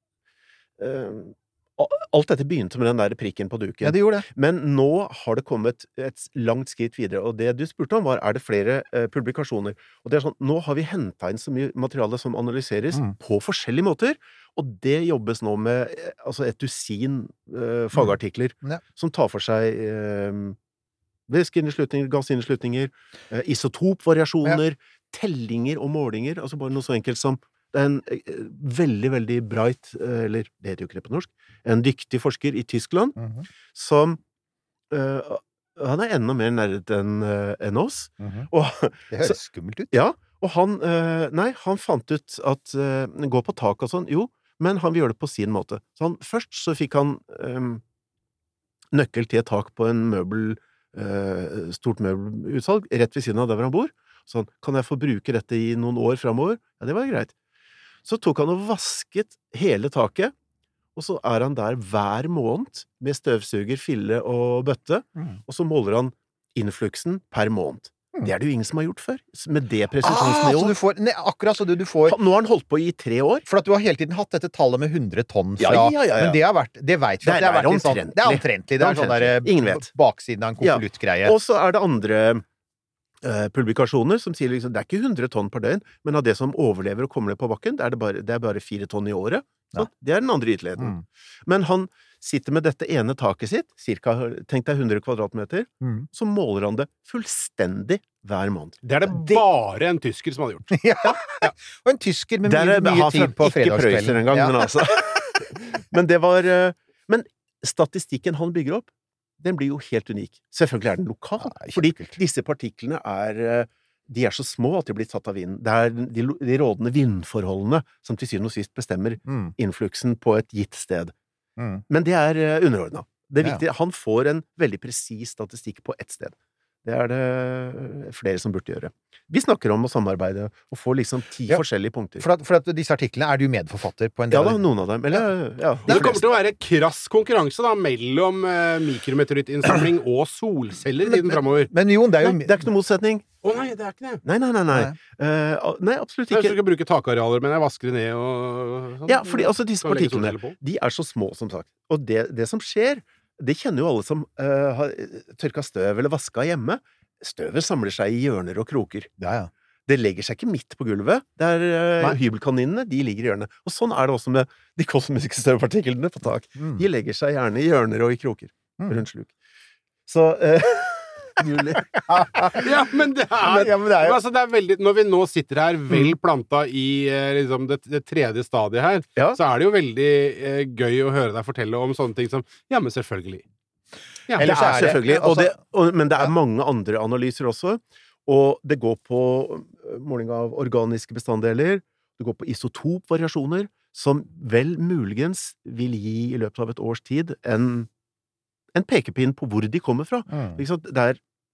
alt dette begynte med den der prikken på duken. Ja, det gjorde det. Men nå har det kommet et langt skritt videre, og det du spurte om var, er det flere publikasjoner? Og det er sånn, nå har vi hentet inn så mye materiale som analyseres på forskjellige måter, og det jobbes nå med altså et dusin fagartikler som tar for seg væskeinneslutninger, gassinnslutninger, isotoppvariasjoner, tellinger og målinger, altså bare noe så enkelt som det er en veldig, veldig bright, eller det heter jo ikke det på norsk, en dyktig forsker i Tyskland, som han er enda mer nærdet enn oss. Det høres skummelt ut. Ja, og han fant ut at gå på tak og sånn, jo, men han vil gjøre det på sin måte. Så først så fikk han nøkkel til et tak på en stort møbelutsalg, rett ved siden av der hvor han bor. Sånn, kan jeg få bruke dette i noen år fremover? Ja, det var greit. Så tok han og vasket hele taket, og så er han der hver måned med støvsuger, fille og bøtte, og så måler han innfluksen per måned. Det er det jo ingen som har gjort før, med det presisjonsnivået. Så du får, akkurat så du får... Nå har han holdt på i 3 år. For at du har hele tiden hatt dette tallet med 100 tonn fra... Ja. Men det har vært, det vet vi at det har vært litt sånn... Det er omtrentlig. Det er sånn der baksiden av en konvoluttgreie. Og så er det andre publikasjoner som sier liksom, det er ikke 100 tonn per døgn, men av det som overlever og kommer ned på bakken, det er bare 4 tonn i året. Så det er den andre ytterligheten. Men han sitter med dette ene taket sitt, tenk deg 100 kvadratmeter, så måler han det fullstendig hver måned. Det er det bare en tysker som hadde gjort. Ja. Og en tysker med mye tid på fredagskvelden. En gang, men altså. Men det var... Men statistikken han bygger opp, den blir jo helt unik. Selvfølgelig er den lokal, fordi disse partiklene de er så små at de blir tatt av vinden. Det er de rådende vindforholdene som til syvende og sist bestemmer innfluksen på et gitt sted. Men det er underordnet. Det er viktig. Han får en veldig presis statistikk på ett sted. Det det flere som burde gjøre. Vi snakker om å samarbeide og få liksom 10 forskjellige punkter. For at disse artiklene du medforfatter på en del Ja da, noen av dem. Eller, det kommer til å være krass konkurranse da, mellom mikrometeorittinnsamling og solceller i den fremover. Men Jon, det det ikke noe motsetning. Nei, det ikke det. Nei. Nei, absolutt ikke. Jeg skal bruke takarealer, men jeg vasker det ned og... Ja, fordi altså disse partiklene, de så små, som sagt. Og det som skjer, det kjenner jo alle som har tørka støv eller vasket hjemme. Støvet samler seg i hjørner og kroker. Ja. Det legger seg ikke midt på gulvet. Hybelkaninene, de ligger i hjørnet. Og sånn det også med de kosmiske støvpartiklene på tak. De legger seg gjerne i hjørner og i kroker. Rundt sluk. Så... ja, men det altså, det veldig, når vi nå sitter her vel planta i liksom det tredje stadiet her, så det jo veldig gøy å høre deg fortelle om sånne ting som, ja, men selvfølgelig. Ja, det selvfølgelig, men det mange andre analyser også, og det går på måling av organiske bestanddeler, det går på isotopvariasjoner, som vel muligens vil gi i løpet av et års tid en pekepinn på hvor de kommer fra. Det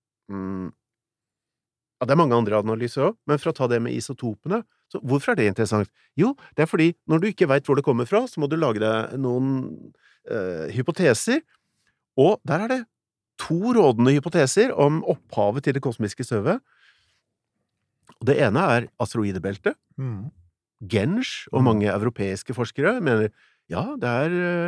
det mange andre analyser også, men for å ta det med isotopene, så hvorfor det interessant? Jo, det fordi når du ikke vet hvor det kommer fra, så må du lage deg noen hypoteser, og der det 2 rådende hypoteser om opphavet til det kosmiske støvet. Og det ene asteroidebeltet. Gensch og mange europeiske forskere mener, ja, det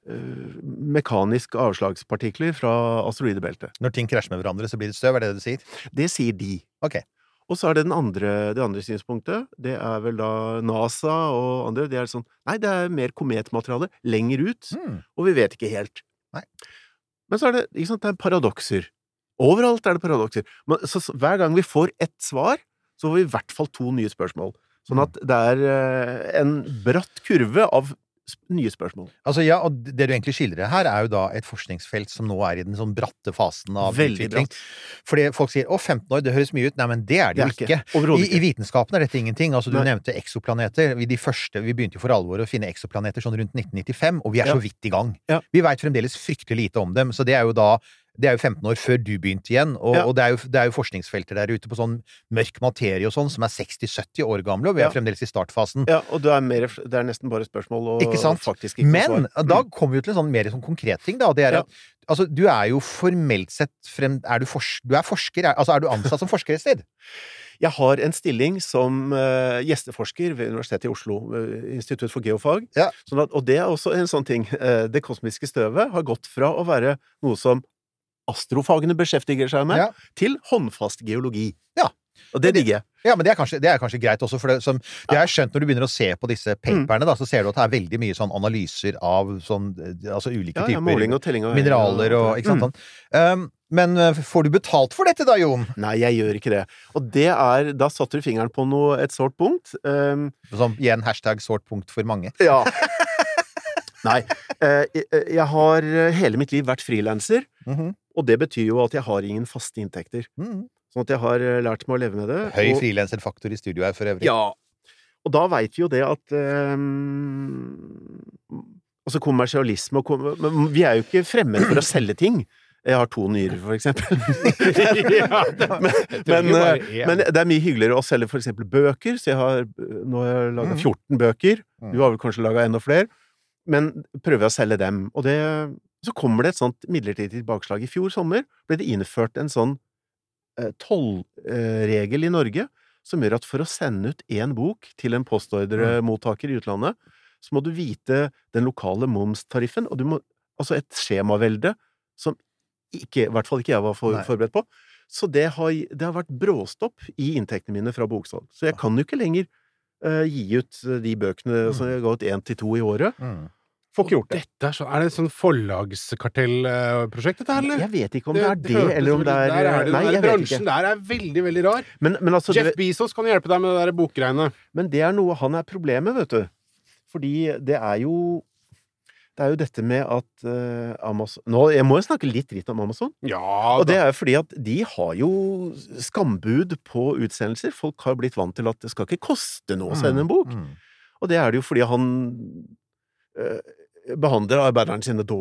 mekaniske avslagspartikler fra asteroidebeltet. Når ting krasjer med hverandre, så blir det støv, det du sier? Det sier de. Ok. Og så det andre synspunktet, det vel da NASA og andre, det sånn, nei, det mer kometmateriale lenger ut, og vi vet ikke helt. Nei. Men så det, ikke sant, det paradokser. Overalt det paradokser. Så hver gang vi får ett svar, så får vi i hvert fall 2 nye spørsmål. Sånn at det en bratt kurve av nye spørsmål. Altså, ja, og det du egentlig skildrer her jo da et forskningsfelt som nå i den sånn bratte fasen av utvikling. Fordi folk sier, 15 år, det høres mye ut. Nei, men det det jo ikke. I vitenskapen dette ingenting. Altså, du nevnte eksoplaneter. Vi begynte jo for alvor å finne eksoplaneter sånn rundt 1995, og vi så vidt i gang. Vi vet fremdeles fryktelig lite om dem, så det jo da det jo 15 år før du begynte igjen, og det jo forskningsfelter der ute på sånn mørk materie og sånn, som 60-70 år gamle, og vi fremdeles i startfase. Ja, og det nesten bare spørsmål og ikke sant? Faktisk ikke men svar. Da kommer vi jo til en sånn mer sånn konkret ting da, og det at altså, du jo formelt sett du forsker, altså du ansatt som forsker et sted? Jeg har en stilling som gjesteforsker ved Universitetet i Oslo, Institutt for geofag, sånn at, og det også en sånn ting. Det kosmiske støvet har gått fra å være noe som astrofagene beskjeftiger seg med, til håndfast geologi. Ja. Og det digger jeg. Ja, men det kanskje greit også, for det har jeg skjønt når du begynner å se på disse paperne, da, så ser du at det veldig mye sånn analyser av sånn, altså ulike typer måling og telling av mineraler og ikke sant sånn. Men får du betalt for dette da, Jon? Nei, jeg gjør ikke det. Og det da satte du fingeren på et sårt punkt. Som igjen #sårt punkt for mange. Ja. Nei, jeg har hele mitt liv vært frilanser, og det betyr jo at jeg har ingen faste inntekter. Sånn at jeg har lært meg å leve med det. Høy frilanserfaktor i studio her for øvrig. Ja, og da vet vi jo det at altså kommersialisme men vi jo ikke fremmed for å selge ting. Jeg har 2 nyrer, for eksempel. men det mye hyggeligere å selge for eksempel bøker, så nå har jeg laget 14 bøker. Du har vel kanskje laget enda flere. Men prøver å selge dem, og så kommer det et sånt midlertidig bakslag. I fjor sommer ble det innført en sånn tollregel i Norge, som gjør at for å sende ut en bok til en postordremottaker i utlandet, så må du vite den lokale momstariffen, og du må, altså et skjemavelde, som i hvert fall ikke jeg var forberedt på. Så det har vært bråstopp i inntektene mine fra boksalg. Så jeg kan jo ikke lenger gi ut de bøkene som jeg ga ut 1 til 2 i året. Får ikke gjort det. Dette det et sånn forlagskartellprosjekt, dette her, eller? Jeg vet ikke om det eller om det nei, jeg vet ikke. Bransjen der veldig, veldig rar. Men altså, Jeff Bezos kan hjelpe deg med det der bokgreiene. Men det noe han problemet, vet du. Fordi det jo dette med at Amazon... Nå, jeg må jo snakke litt dritt om Amazon. Ja, og det fordi at de har jo skambud på utsendelser. Folk har blitt vant til at det skal ikke koste noe å sende en bok. Og det det jo fordi han behandler arbeiderne sine dårlig.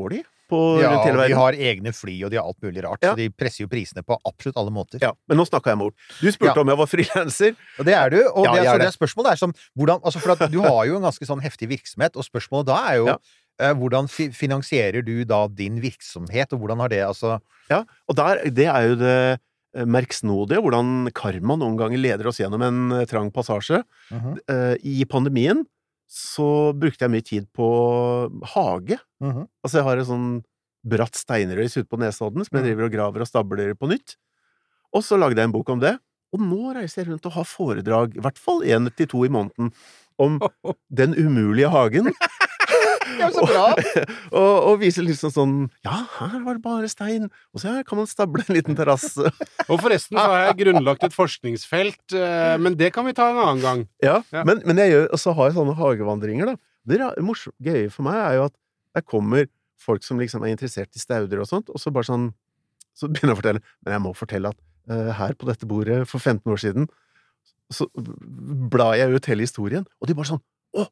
Ja, hele verden. de har egne fly, og de har alt mulig rart, så de presser jo prisene på absolutt alle måter. Ja, men nå snakket jeg med ord. Du spurte om jeg var frilanser. Og det er du, og Ja, det spørsmålet er som, hvordan, altså for at du har jo en ganske sånn heftig virksomhet, og spørsmålet da er jo, hvordan finansierer du da din virksomhet, og hvordan har det, altså... Ja, og det er jo det merksnodige, hvordan karma noen ganger leder oss gjennom en trang passasje. I pandemien så brukte jeg mye tid på hage. Altså jeg har en sånn bratt steinrøys ute på Nesodden som jeg driver og graver og stabler på nytt. Og så lagde jeg en bok om det. Og nå reiser jeg rundt og har foredrag, i hvert fall 1 til 2 i måneden, om den umulige hagen. Det er så bra! og viser liksom sånn, ja, her var det bare stein, og så kan man stable en liten terrasse. Og forresten så har jeg grunnlagt et forskningsfelt, men det kan vi ta en annen gang. Ja. Men jeg så har jeg sånne hagevandringer da. Det gøye for meg er jo at der kommer folk som liksom er interessert i stauder og sånt, og så bare sånn, så begynner jeg å fortelle, men jeg må fortelle at her på dette bordet for 15 år siden, så blar jeg ut hele historien, og de bare sånn,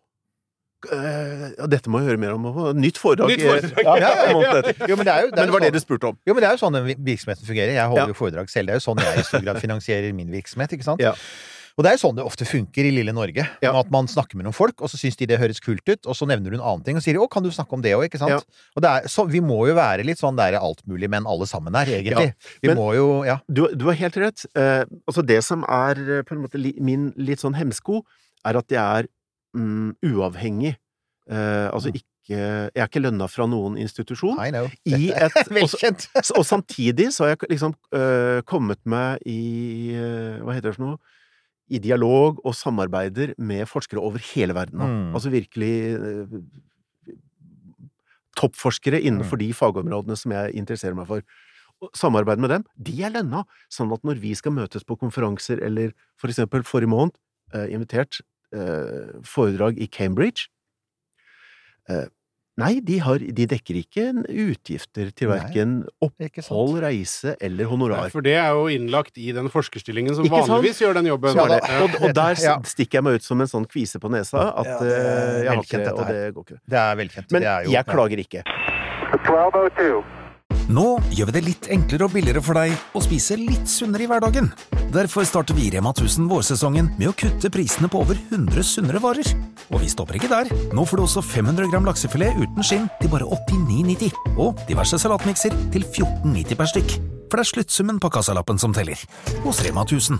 dette må jeg høre mer om. Nytt foredrag. Jo, men det var det du spurte om. Jo, men det er jo sånn virksomheten fungerer. Jeg holder jo foredrag selv. Det er jo sånn jeg i stor grad finansierer min virksomhet, ikke sant? Og det er jo sånn det ofte funker i lille Norge. At man snakker med noen folk, og så synes de det høres kult ut, og så nevner du en annen ting, og sier de, kan du snakke om det også, ikke sant? Og det er, så vi må jo være litt sånn der alt mulig, men alle sammen her, egentlig. Vi må jo, Du har helt rett. Altså det som er på en måte min litt sånn hemsko, er at jeg er uavhengig. Altså jeg er ikke lønnet fra noen institusjon. I know. Og samtidig så har jeg liksom kommet med i, hva heter det for noe? I dialog og samarbeider med forskere over hele verden. Altså virkelig toppforskere innenfor de fagområdene som jeg interesserer meg for. Samarbeid med dem, de er lønnet, sånn at når vi skal møtes på konferanser, eller for eksempel forrige måned, invitert foredrag i Cambridge. Nei, de dekker ikke utgifter til hverken opphold, reise eller honorar. For det er jo innlagt i den forskerstillingen som vanligvis gjør den jobben. Og der stikker jeg meg ut som en sånn kvise på nesa, at jeg har ikke det, og det går ikke. Det er velkjent. Men jeg klager ikke. 1202. Nå gjør vi det litt enklere og billigere for deg å spise litt sunnere i hverdagen. Derfor starter vi Rema 1000 vårsesongen med å kutte prisene på over 100 sunnere varer. Og vi stopper ikke der. Nå får du også 500 gram laksefilet uten skinn til bare 89,90. Og diverse salatmikser til 14,90 per stykk. For det er sluttsummen på kassalappen som teller. Hos Rema 1000.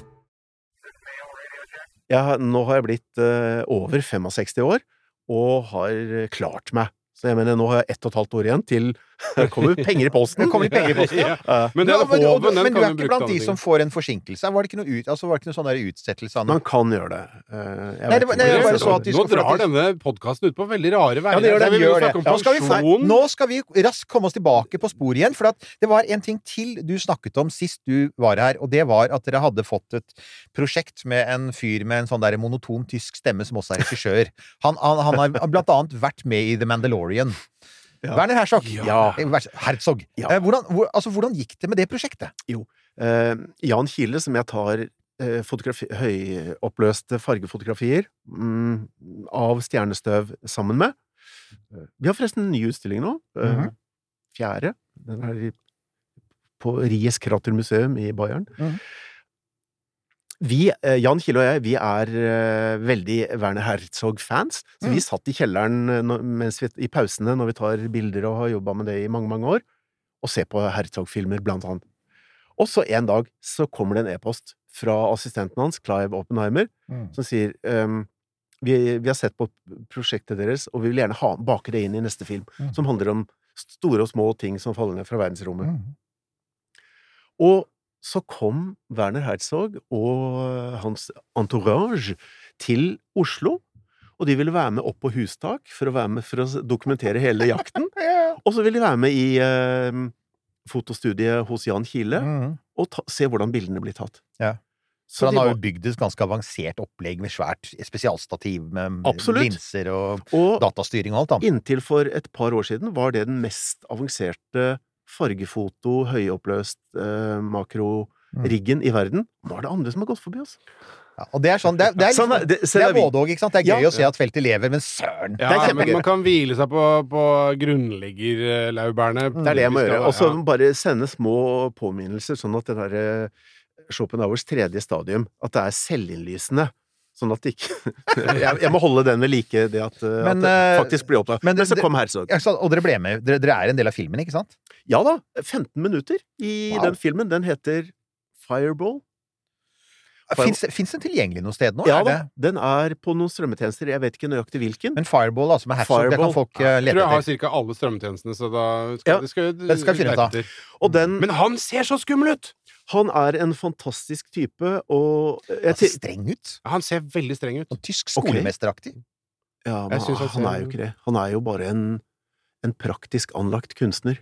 Nå har jeg blitt over 65 år, og har klart meg. Så jeg mener, nå har jeg 1,5 år igjen til det kommer penger i posten. Men det er men du er ikke blant de som får en forsinkelse. Var det ikke noe sånn der utsettelse? Man kan gjøre det. Nå drar denne podcasten ut på veldig rare veier. Nå skal vi raskt komme oss tilbake på spor igjen, for det var en ting til du snakket om sist du var her, og det var at dere hadde fått et prosjekt med en fyr med en sånn der monoton tysk stemme som også er regissør. Han har blant annet vært med i The Mandalorian. Werner Herzog. Herzog. Hvordan gikk det med det prosjektet? Jo, Jan Kile, som jeg tar høyoppløste fargefotografier av stjernestøv sammen med. Vi har forresten en ny utstilling nå. 4. Den er på Ries Kratermuseum i Bayern. Jan Kile og jeg, vi er veldig Werner Herzog-fans, så vi satt i kjelleren i pausene når vi tar bilder og har jobbet med det i mange, mange år, og ser på Herzog-filmer blant annet. Og så en dag så kommer det en e-post fra assistenten hans, Clive Oppenheimer, som sier vi har sett på prosjektet deres, og vi vil gjerne bake det inn i neste film, som handler om store og små ting som faller ned fra verdensrommet. Og så kom Werner Herzog og hans entourage til Oslo, og de ville være med opp på hustak for å dokumentere hele jakten, og så ville de være med i fotostudiet hos Jan Kile og se hvordan bildene blir tatt. Så han har jo bygd et ganske avansert opplegg med svært spesialstativ med linser og datastyring og alt annet. Inntil for et par år siden var det den mest avanserte fargefoto, høyoppløst makro riggen i verden. Nå det andre som har gått forbi oss. Ja, og det sånn, det er både og, ikke sant? Det gøy å se at feltet lever, men søren. Ja, det men man kan hvile seg på grunnleggerlaurbærene. Det det jeg må gjøre. Og så bare sende små påminnelser, sånn at det der Schopenhauers tredje stadium, at det selvinnlysende. Sånn at det ikke jeg må holde den ved like det at det faktisk blir opptatt. Men så kom Herzog. Og dere ble med. Dere en del av filmen, ikke sant? Ja da. 15 minutter i den filmen. Den heter Fireball. Finns den tilgjengelig noe sted nå? Ja da, den på noen strømmetjenester. Jeg vet ikke nøyaktig hvilken. Men Fireball, altså med Herzog, det kan folk lete etter. Jeg tror jeg har cirka alle strømmetjenestene, så da skal finne ut av. Men han ser så skummel ut! Han en fantastisk type, og Han ser streng ut. Han ser veldig streng ut. Tysk skolemesteraktig. Ja, men han jo ikke det. Han jo bare en praktisk anlagt kunstner.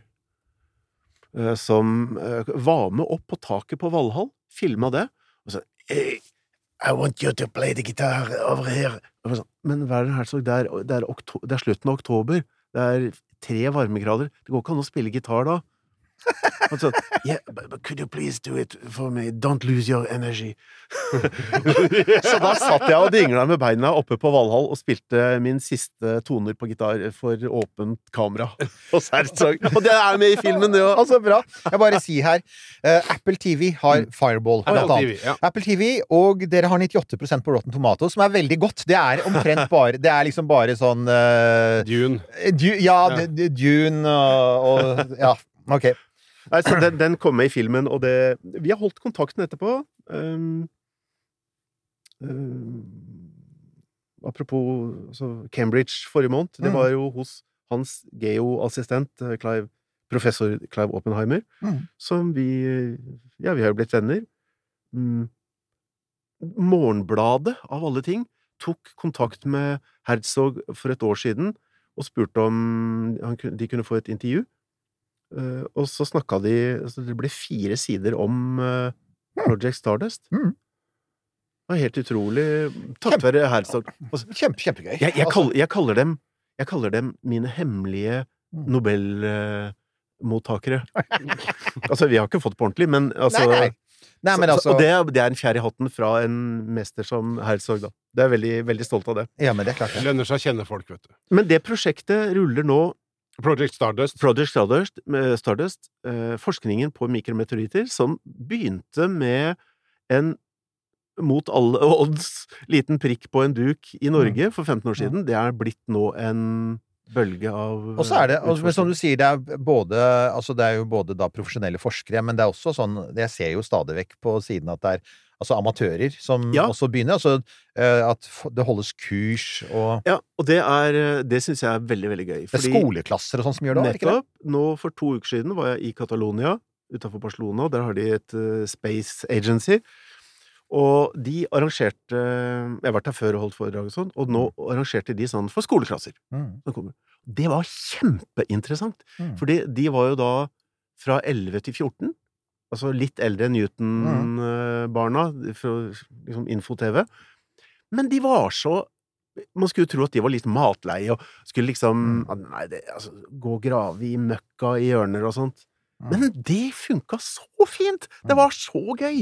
Som var med opp på taket på Valhall, filmet det, og så I want you to play the guitar over here. Men Werner Herzog, det slutten av oktober. Det 3 varmegrader. Det går ikke an å spille gitar da. Altså, yeah, but could you please do it for me? Don't lose your energy. Så da satt jeg og dinglet med beina oppe på Valhall og spilte min siste toner på gitar for åpent kamera hos Herzog. Og det med I filmen, det også. Altså, bra. Jeg bare sier her, Apple TV har Fireball. Apple TV, og dere har 98% på Rotten Tomatoes, som veldig godt. Det omtrent bare, det liksom bare sånn... Dune. Dune og ja, ok. Altså, den kom med I filmen, og vi har holdt kontakten etterpå. Apropos Cambridge forrige måned, det var jo hos hans geoassistent, professor Clive Oppenheimer, som vi har jo blitt venner. Morgenbladet, av alle ting, tok kontakt med Herzog for et år siden, og spurte om de kunne få et intervju. Og så snakket de, altså det ble 4 sider om Project Stardust. Det var helt utrolig. Takk være Herzog. Kjempegøy. Jeg kaller dem mine hemmelige Nobel-mottakere. Altså, vi har ikke fått på ordentlig, men altså... Nei, men altså... Og det en fjær I hatten fra en mester som Herzog, da. Det veldig, veldig stolt av det. Ja, men det klart det. Lønner seg å kjenne folk, vet du. Men det prosjektet ruller nå Project Stardust, forskningen på mikrometeoritter, som begynte med en mot alle odds liten prikk på en duk I Norge for 15 år siden. Det blitt nå en bølge av... Og så det, men som du sier, det jo både da profesjonelle forskere, men det også sånn, jeg ser jo stadig vekk på siden at det altså amatører som også begynner, altså at det holdes kurs og... Ja, og det synes jeg veldig, veldig gøy. Det skoleklasser og sånn som gjør det, ikke det? Nå for 2 uker siden var jeg I Catalonia, utenfor Barcelona, der har de et Space Agency, og de arrangerte, jeg har vært her før og holdt foredrag og sånn, og nå arrangerte de sånn for skoleklasser. Det var kjempeinteressant, fordi de var jo da fra 11 til 14, altså litt eldre enn Newton-barna, for liksom info-TV. Men de var så... Man skulle tro at de var litt matleie, og skulle liksom gå og grave I møkka I hjørner og sånt. Men det funket så fint! Det var så gøy!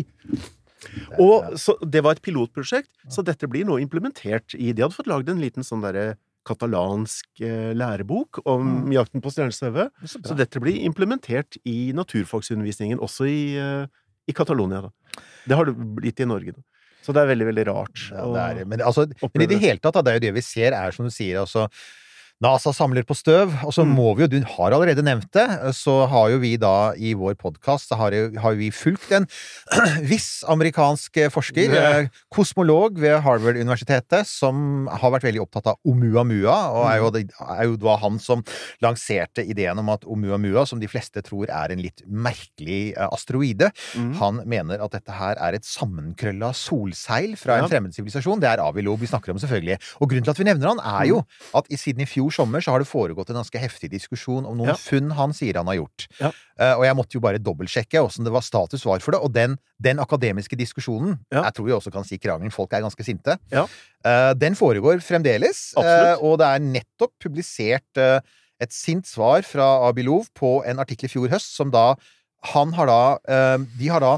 Og så, det var et pilotprosjekt, så dette blir nå implementert I... De hadde fått laget en liten sånn der katalansk lærebok om jakten på stjernesauet, så dette blir implementert I naturfagsundervisningen også I Catalonia da. Det har det blitt I Norge da. Så det veldig, veldig rart. Ja, men I det hele tatt, det jo det vi ser som du sier, altså NASA samler på støv, og så må vi jo, du har allerede nevnt det, så har jo vi da I vår podcast, så har vi fulgt en viss amerikansk forsker, kosmolog ved Harvard-universitetet, som har vært veldig opptatt av Oumuamua, og jo da han som lanserte ideen om at Oumuamua, som de fleste tror en litt merkelig asteroide, han mener at dette her et sammenkrøllet solseil fra en fremmed sivilisasjon, det Avi Loeb vi snakker om selvfølgelig, og grunnen til at vi nevner han jo at siden I fjor sommer så har det foregått en ganske heftig diskusjon om noen funn han sier han har gjort. Og jeg måtte jo bare dobbeltsjekke hvordan det var status var for det, og den akademiske diskusjonen, jeg tror jeg også kan si krangelen, folk ganske sinte, den foregår fremdeles, og det nettopp publisert et sint svar fra Avi Loeb på en artikkel I fjor høst, som da, de har da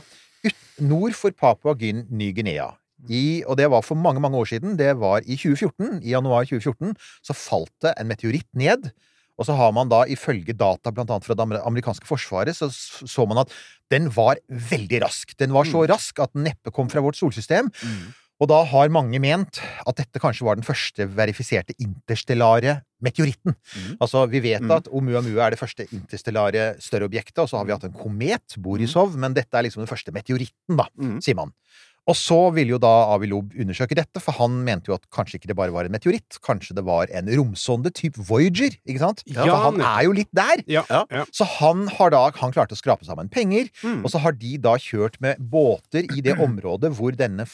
nord for Papua Ny-Guinea. Og det var for mange, mange år siden, det var i 2014, i januar 2014, så falt det en meteoritt ned, og så har man da, ifølge data blant annet fra det amerikanske forsvaret, så man at den var veldig rask. Den var så rask at den neppe kom fra vårt solsystem, og da har mange ment at dette kanskje var den første verifiserte interstellare meteoritten. Altså, vi vet at Oumuamua det første interstellare større objektet, og så har vi hatt en komet, Borisov, men dette liksom den første meteoritten da, sier man. Og så ville jo da Avi Loeb undersøke dette, for han mente jo at kanskje ikke det bare var en meteoritt, kanskje det var en romsonde typ Voyager, ikke sant? Ja, for han jo litt der. Så han klarte å skrape sammen penger, og så har de da kjørt med båter i det området hvor denne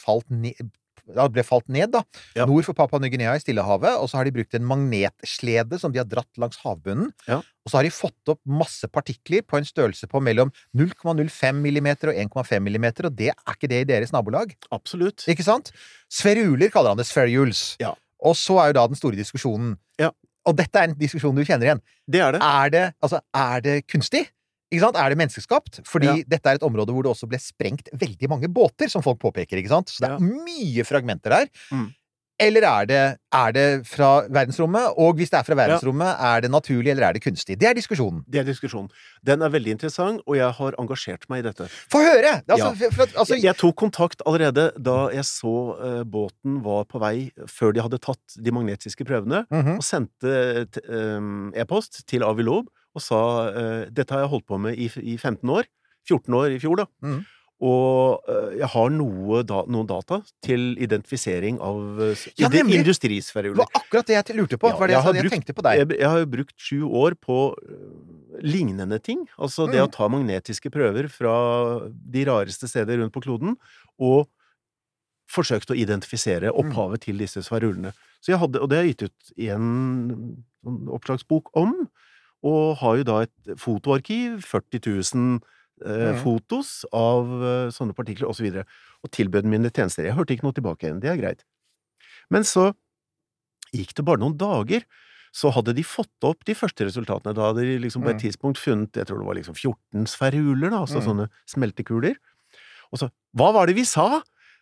ble falt ned da, nord for Papua Ny-Guinea i Stillehavet, og så har de brukt en magnetslede som de har dratt langs havbunnen, og så har de fått opp masse partikler på en størrelse på mellom 0,05 millimeter og 1,5 millimeter, og det ikke det i deres nabolag. Absolutt. Ikke sant? Sferuler kaller han det, spherules. Og så jo da den store diskusjonen. Og dette en diskusjon du kjenner igjen. Det det. Er det kunstig? Ikke sant? Det menneskeskapt? Fordi dette et område hvor det også ble sprengt veldig mange båter, som folk påpeker, ikke sant? Så det mye fragmenter der. Eller det fra verdensrommet? Og hvis det fra verdensrommet, det naturlig, eller det kunstig? Det diskusjonen. Det diskusjonen. Den veldig interessant, og jeg har engasjert meg i dette. Få høre! Jeg tok kontakt allerede da jeg så båten var på vei, før de hadde tatt de magnetiske prøvene, og sendte e-post til Avi Loeb, og sa, dette har jeg holdt på med i 15 år, 14 år i fjor da, og jeg har noen data til identifisering av industrisferuler. Det var akkurat det jeg lurte på, jeg tenkte på deg. Jeg har jo brukt 7 år på lignende ting, altså det å ta magnetiske prøver fra de rareste steder rundt på kloden, og forsøkt å identifisere opphavet til disse sferulene. Så og det har jeg gitt ut i en oppslagsbok om, og har jo da et fotoarkiv, 40 000 fotos av sånne partikler, og så videre. Og tilbød mine tjenester. Jeg hørte ikke noe tilbake igjen, det greit. Men så gikk det bare noen dager, så hadde de fått opp de første resultatene. Da hadde de liksom på et tidspunkt funnet, jeg tror det var liksom 14 sferuler, da, altså sånne smeltekuler. Og så, hva var det vi sa?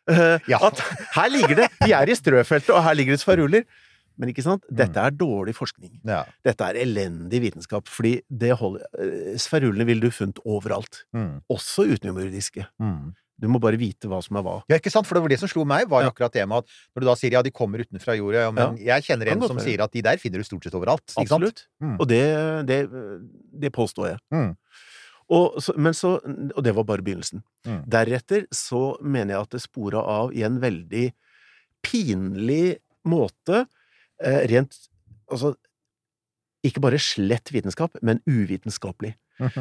At her ligger det, vi i strøfeltet, og her ligger det sferuler. Men ikke sant? Dette dårlig forskning. Dette elendig vitenskap, fordi sferulene vil du funnet overalt. Også utenomjordiske. Du må bare vite hva som hva. Ja, ikke sant? For det var det som slo meg, var akkurat det med at når du da sier, de kommer utenfra jordet, men jeg kjenner en som sier at de der finner du stort sett overalt. Ikke sant? Absolutt. Og det påstår jeg. Og det var bare begynnelsen. Deretter så mener jeg at det sporet av i en veldig pinlig måte, altså ikke bare slett vitenskap, men uvitenskapelig.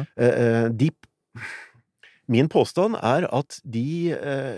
Min påstand at de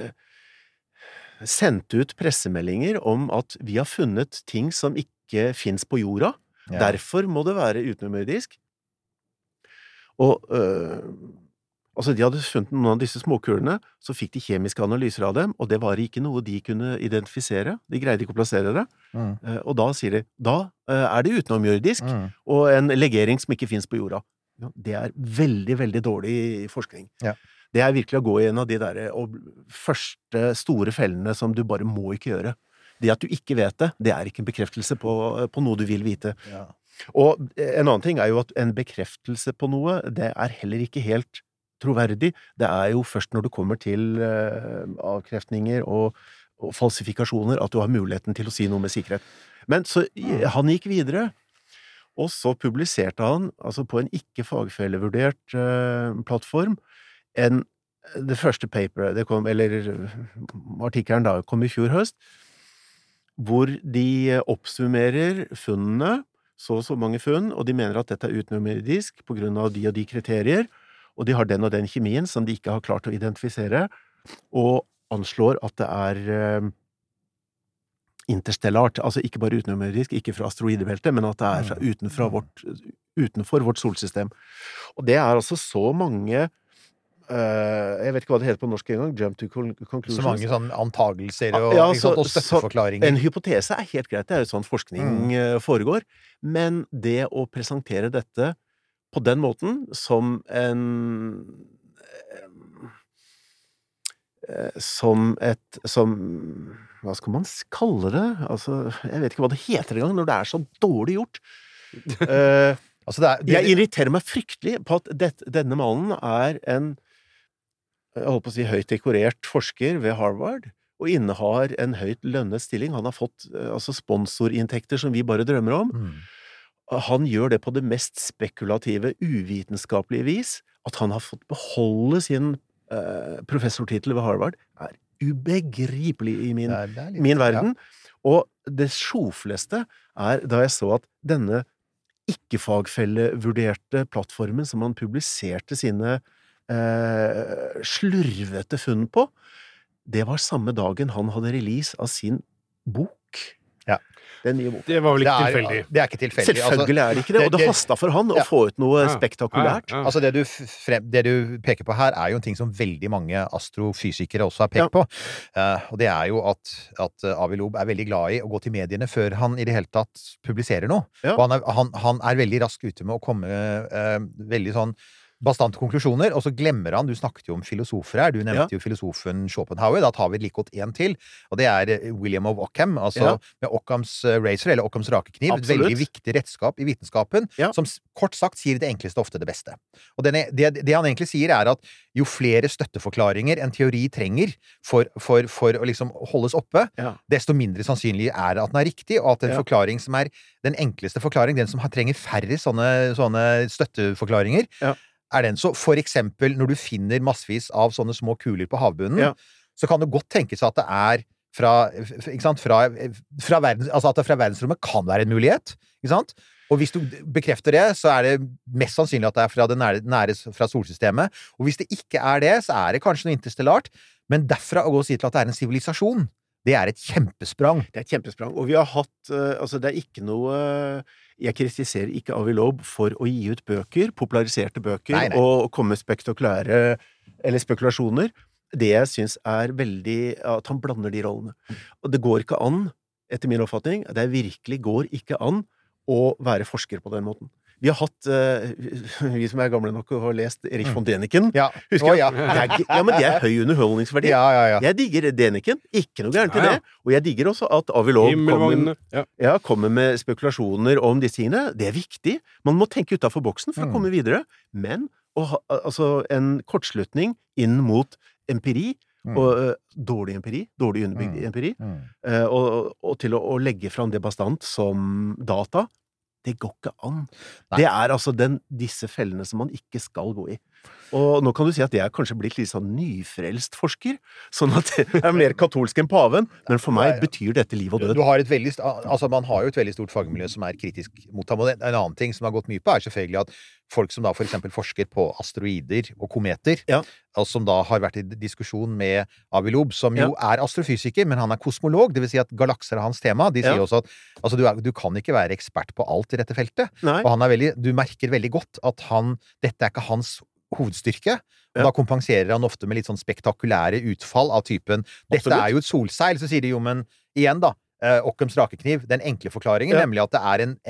sendte ut pressemeldinger om at vi har funnet ting som ikke finnes på jorda, derfor må det være utenomjordisk. Og altså, de hadde funnet noen av disse småkulene, så fikk de kjemiske analyser av dem, og det var ikke noe de kunne identifisere. De greide ikke å plassere det. Og da sier de, da det utenomjordisk, og en legering som ikke finnes på jorda. Det veldig, veldig dårlig forskning. Det virkelig å gå i en av de der første store fellene som du bare må ikke gjøre. Det at du ikke vet det, det ikke en bekreftelse på noe du vil vite. Og en annen ting jo at en bekreftelse på noe, det heller ikke helt troverdig. Det jo først når du kommer til avkreftninger og falsifikasjoner at du har muligheten til å si noe med sikkerhet. Men så han gikk videre, og så publiserte han, altså på en ikke fagfellevurdert plattform, det første paper, det kom, eller artikkelen da, kom i fjor høst, hvor de oppsummerer funnene, så mange funn, og de mener at dette utenomjordisk på grunn av de og de kriterier, og de har den og den kjemien som de ikke har klart å identifisere, og anslår at det interstellart, altså ikke bare utenomjordisk, ikke fra asteroidebeltet, men at det utenfor vårt solsystem. Og det altså så mange, jeg vet ikke hva det heter på norsk engang, jump to conclusions. Så mange sånne antagelser og, og støtteforklaringer. En hypotese helt greit, det jo sånn forskning foregår, men det å presentere dette på den måten som hva skal man kalle det? Altså, jeg vet ikke hva det heter engang når det så dårlig gjort. Jeg irriterer meg fryktelig på at denne mannen en, jeg holdt på å si, høyt dekorert forsker ved Harvard, og innehar en høyt lønnet stilling. Han har fått sponsorinntekter som vi bare drømmer om. Han gjør det på det mest spekulative, uvitenskapelige vis. At han har fått beholde sin professortitel ved Harvard ubegripelig i min verden. Og det sjofleste da jeg så at denne ikke-fagfellevurderte plattformen som han publiserte sine slurvete funn på, det var samme dagen han hadde release av sin bok. Ja. Den nye boken. Det var vel ikke tilfeldig? Det ikke tilfeldig. Selvfølgelig det ikke det, og det hastet for han å få ut noe spektakulært. Altså det du peker på her jo en ting som veldig mange astrofysikere også har pekt på, og det jo at Avi Loeb veldig glad i å gå til mediene før han i det hele tatt publiserer noe. Ja. Og han veldig rask ute med å komme veldig sånn bastante konklusjoner, og så glemmer han, du snakket jo om filosofer her, du nevnte jo filosofen Schopenhauer, da tar vi like godt en til, og det William of Ockham, altså med Ockhams razor, eller Ockhams rakekniv, et veldig viktig redskap i vitenskapen, som kort sagt sier det enkleste ofte det beste. Og det han egentlig sier at jo flere støtteforklaringer en teori trenger for å liksom holdes oppe, desto mindre sannsynlig at den riktig, og at en forklaring som den enkleste forklaring, den som trenger færre sånne støtteforklaringer, den. Så for eksempel, når du finner massvis av sånne små kuler på havbunnen, så kan det godt tenkes at det fra verdensrommet kan være en mulighet, ikke sant? Og hvis du bekrefter det, så det mest sannsynlig at det fra det nære fra solsystemet, og hvis det ikke det, så det kanskje noe interstellart, men derfra å gå og si til at det en sivilisasjon, det et kjempesprang. Det et kjempesprang, og vi har hatt, det ikke noe, jeg kritiserer ikke Avi Loeb for å gi ut bøker, populariserte bøker, nei. Og komme med spektakulære, eller spekulasjoner. Det jeg synes veldig, at han blander de rollene. Og det går ikke an, etter min oppfatning, det virkelig går ikke an å være forsker på den måten. Vi har hatt, vi som gamle nok og har lest Erich von Däniken, husker jeg? Ja, men det høy underholdningsverdi. Jeg digger Däniken, ikke noe gærent til det, og jeg digger også at Avi Loeb kommer med spekulasjoner om disse tingene. Det viktig. Man må tenke utenfor boksen for å komme videre, men en kortslutning inn mot empiri, og dårlig underbygd empiri, og til å legge fram det bastant som data, det går ikke an. Nei. Det disse fellene som man ikke skal gå i. Og nå kan du si at jeg kanskje blitt litt sånn nyfrelst forsker, sånn at det mer katolsk enn paven, men for meg betyr dette liv og død. Man har jo et veldig stort fagmiljø som kritisk mot ham, og en annen ting som har gått mye på selvfølgelig at folk som da for eksempel forsker på asteroider og kometer, og som da har vært i diskusjon med Avi Loeb, som jo astrofysiker, men han kosmolog, det vil si at galakser hans tema. De sier også at du kan ikke være ekspert på alt i dette feltet. Nei. Og du merker veldig godt at dette ikke hans hovedstyrke, og da kompenserer han ofte med litt sånn spektakulære utfall av typen, dette jo et solseil, så sier de jo, men igjen da, Ockhams rakekniv, den enkle forklaringen, nemlig at det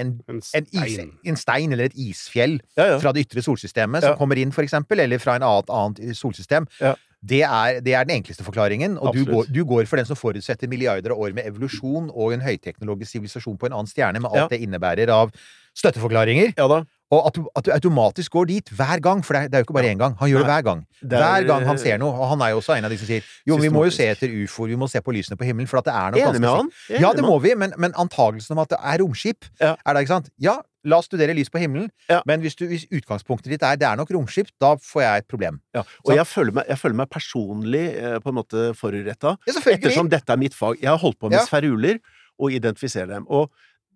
en stein eller et isfjell fra det ytre solsystemet som kommer inn for eksempel, eller fra en annet solsystem. Det den enkleste forklaringen, og du går for den som forutsetter milliarder av år med evolusjon og en høyteknologisk sivilisasjon på en annen stjerne, med alt det innebærer av støtteforklaringer. Ja da. Og at du automatisk går dit hver gang, for det jo ikke bare en gang. Han gjør det hver gang. Hver gang han ser noe. Og han jo også en av de som sier, jo, vi må jo se etter UFOer, vi må se på lysene på himmelen, for at det noe ganske... Enig med han? Ja, det må vi, men antagelsen om at det romskip, det ikke sant? Ja, la oss studere lys på himmelen, men hvis utgangspunktet ditt det nok romskip, da får jeg et problem. Ja, og jeg føler meg personlig på en måte forurettet, ettersom dette mitt fag. Jeg har holdt på med sferuler og identifisere dem, og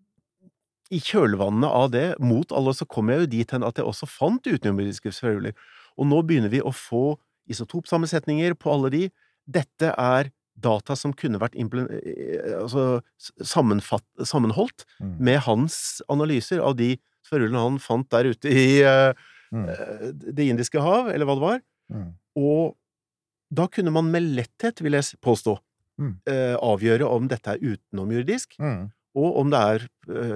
i kjølvannene av det, mot alle, så kom jeg jo dit hen at jeg også fant utenomjordiske sferuler. Og nå begynner vi å få isotopsammensetninger på alle de. Dette data som kunne vært sammenholdt med hans analyser av de sferulene han fant der ute i det indiske hav, eller hva det var. Og da kunne man med letthet, vil jeg påstå, avgjøre om dette utenomjordisk, og om det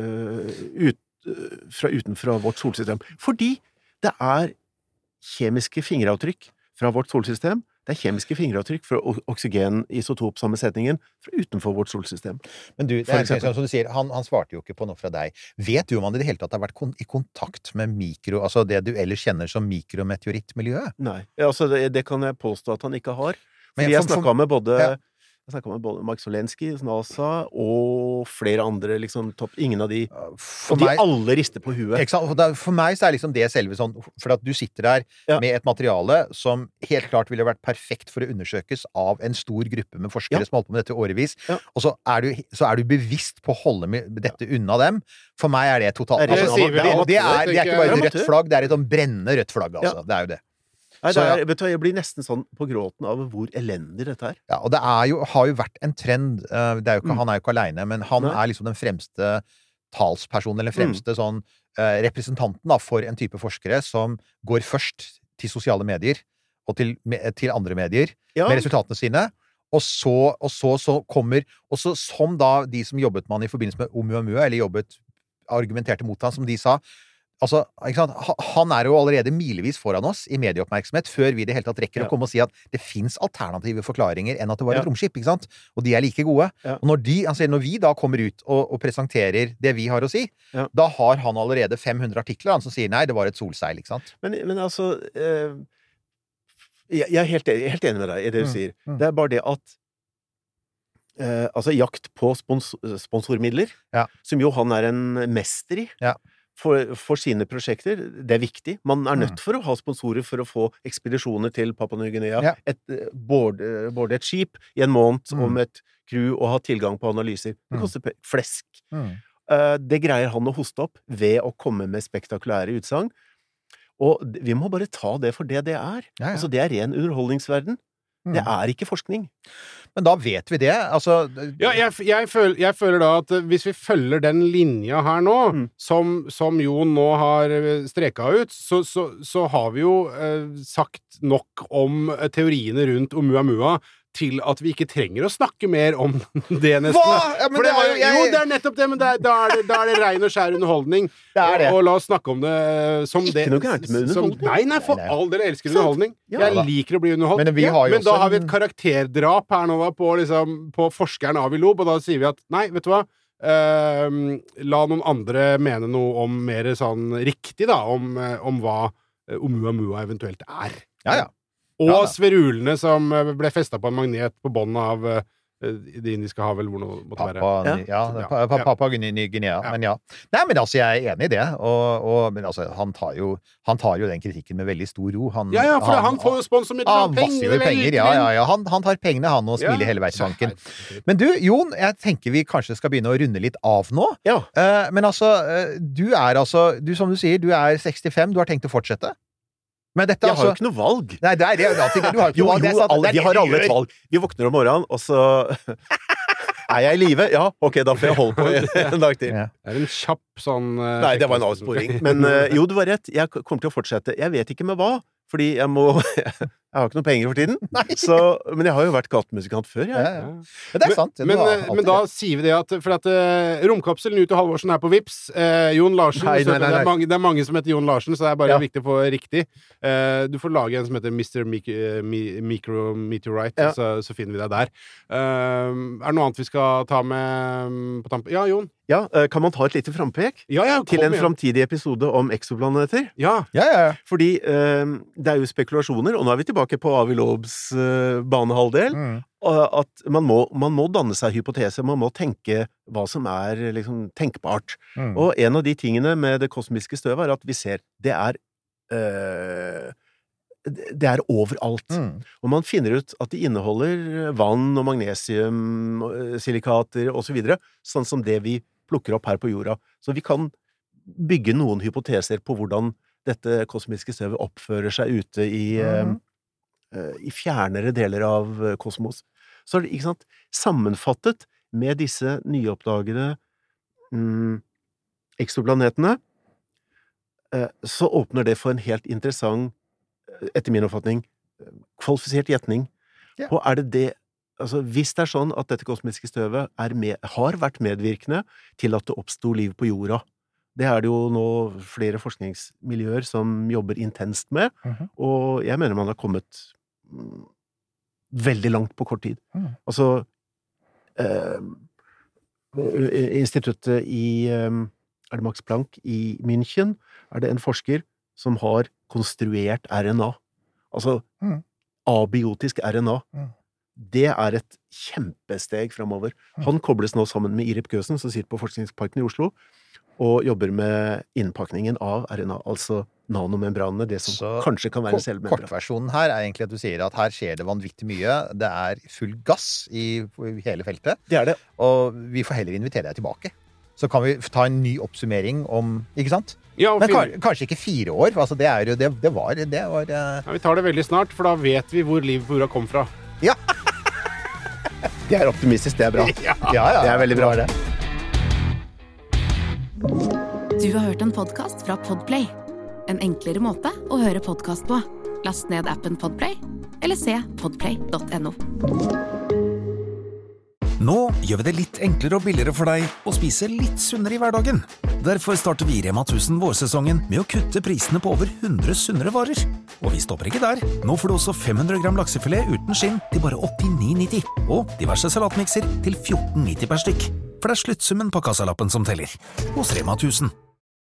utenfra vårt solsystem. Fordi det kjemiske fingeravtrykk fra vårt solsystem, Det kjemiske fingeravtrykk fra oksygenisotopsammensetningen fra utenfor vårt solsystem. Men du, det som du sier, han svarte jo ikke på noe fra deg. Vet du om han i det hele tatt har vært i kontakt med altså det du ellers kjenner som mikrometeorittmiljøet? Nei, altså det kan jeg påstå at han ikke har. Fordi jeg snakket med både Mark Solensky, NASA, og flere andre, liksom, ingen av de, og de alle rister på huet. Ikke sant? For meg så liksom det selve sånn, for at du sitter der med et materiale som helt klart ville vært perfekt for å undersøkes av en stor gruppe med forskere som holdt på med dette årevis, og så er du bevisst på å holde dette unna dem. For meg det totalt. Det er ikke bare et rødt flagg, det et sånn brennende rødt flagg, altså. Det jo det. Nei, vet du, jeg blir nesten sånn på gråten av hvor elendig dette er. Ja, og det har jo vært en trend, han jo ikke alene, men han liksom den fremste talspersonen, eller fremste sånn representanten da, for en type forskere som går først til sosiale medier, og til andre medier, med resultatene sine, og så kommer, og så som da de som jobbet med han i forbindelse med Oumuamua, eller argumenterte mot han, som de sa, altså, ikke sant? Han jo allerede milevis foran oss i medieoppmerksomhet før vi det hele tatt rekker å komme og si at det finnes alternative forklaringer enn at det var et romskip, ikke sant? Og de like gode. Og når vi da kommer ut og presenterer det vi har å si, da har han allerede 500 artikler som sier nei, det var et solseil, ikke sant? Men altså, jeg helt enig med deg i det du sier. Det bare det at altså jakt på sponsormidler, som jo han en mester i, for sine prosjekter, det viktig. Man nødt for å ha sponsorer for å få ekspedisjoner til Papua Ny-Guinea, både et skip i en måned om et crew og ha tilgang på analyser. Det koster flesk. Det greier han å hoste opp ved å komme med spektakulære utsagn. Og vi må bare ta det for det er. Altså, det ren underholdningsverden. Det ikke forskning. Men da vet vi det, altså... Ja, jeg føler da at hvis vi følger den linja her nå, som Jon nå har streket ut, så har vi jo sagt nok om teoriene rundt Oumuamua til at vi ikke trenger å snakke mer om det nesten. Hva? Ja, men jo, det nettopp det, men da det ren og skjær underholdning. Og la oss snakke om det som det. Ikke noe gærent med underholdning. Nei, for all del elsker underholdning. Jeg liker å bli underholdt. Men da har vi et karakterdrap her nå da, på forskeren Avi Loeb, og da sier vi at, nei, vet du hva? La noen andre mene noe om mer sånn riktig da, om hva Oumuamua eventuelt Ja. Og sverulene som ble festet på en magnet på bånd av det indiske havet, eller hvor noe måtte være. Papua Ny-Guinea, men ja. Nei, men altså, jeg enig i det, men altså, han tar jo den kritikken med veldig stor ro. For han får jo sponsormidler, penger. Han tar pengene, han, og smiler hele veisbanken. Men du, Jon, jeg tenker vi kanskje skal begynne å runde litt av nå. Men altså, du som du sier, du 65, du har tenkt å fortsette? Men dette, jeg har jo ikke noe valg. Nei, du har ikke noe valg. Vi har alle et valg. Vi våkner om morgenen, og så jeg i live? Ja, ok, da får jeg holde på en dag til. Det en kjapp sånn... Nei, det var en avsporing. Men jo, du var rett. Jeg kommer til å fortsette. Jeg vet ikke med hva, fordi jeg har ikke noe penger for tiden. Men jeg har jo vært gatemusikant før, jeg. Det sant. Men da sier vi det for at Romkapsel Newt og Halvorsen på Vips. Jon Larsen. Nei. Det mange som heter Jon Larsen, så det bare viktig å få riktig. Du får lage en som heter Mr. Micrometeorite, så finner vi deg der. Det noe annet vi skal ta med på tampen? Ja, Jon? Ja, kan man ta et lite frampek? Til en framtidig episode om exoplaneter? Ja. Fordi det jo spekulasjoner, og nå vi tilbake på Avi Loebs banehalvdel, at man må danne seg hypoteser, man må tenke hva som liksom tenkbart. Og en av de tingene med det kosmiske støvet at vi ser, det overalt. Og man finner ut at de inneholder vann og magnesium, silikater og så videre, sånn som det vi plukker opp her på jorda. Så vi kan bygge noen hypoteser på hvordan dette kosmiske støvet oppfører seg ute i fjernere deler av kosmos. Så ikke sant, sammenfattet med disse nyoppdagede exoplanetene, så åpner det for en helt interessant, etter min oppfatning, kvalifisert gjetning på det altså, hvis det sånn at dette kosmiske støvet har vært medvirkende til at det oppstod liv på jorda. Det det jo nå flere forskningsmiljøer som jobber intenst med, og jeg mener man har kommet veldig langt på kort tid. Altså, instituttet er det Max Planck i München, er det en forsker som har konstruert RNA. Altså, abiotisk RNA. Det er et kjempesteg fremover. Han kobles nå sammen med Irip Gøsen, som sitter på Forskningsparken i Oslo, og jobber med innpakningen av RNA, altså nanomembranene, det som kanskje kan være cellemembran. Kortversjonen her er egentlig at du sier at her skjer det vanvittig mye. Det er full gass i hele feltet. Det er det. Og vi får heller invitere deg tilbake. Så kan vi ta en ny oppsummering om, ikke sant? Ja, men kanskje ikke 4 år. Altså, det er jo, det var Ja, vi tar det veldig snart, for da vet vi hvor livet på jorda kom fra. Ja. Det er optimistisk, det er bra. Ja, det er veldig bra. Det. Du har hørt en podcast fra Podplay. En enklere måte å høre podcast på. Last ned appen Podplay, eller se podplay.no. Nå gjør vi det litt enklere og billigere for deg å spise litt sunnere i hverdagen. Derfor starter vi Rema 1000 vårsesongen med å kutte prisene på over 100 sunnere varer. Og vi stopper ikke der. Nå får du også 500 gram laksefilet uten skinn til bare 89,90. Og diverse salatmikser til 14,90 per stykk. For det er sluttsummen på kassalappen som teller. Hos Rema 1000.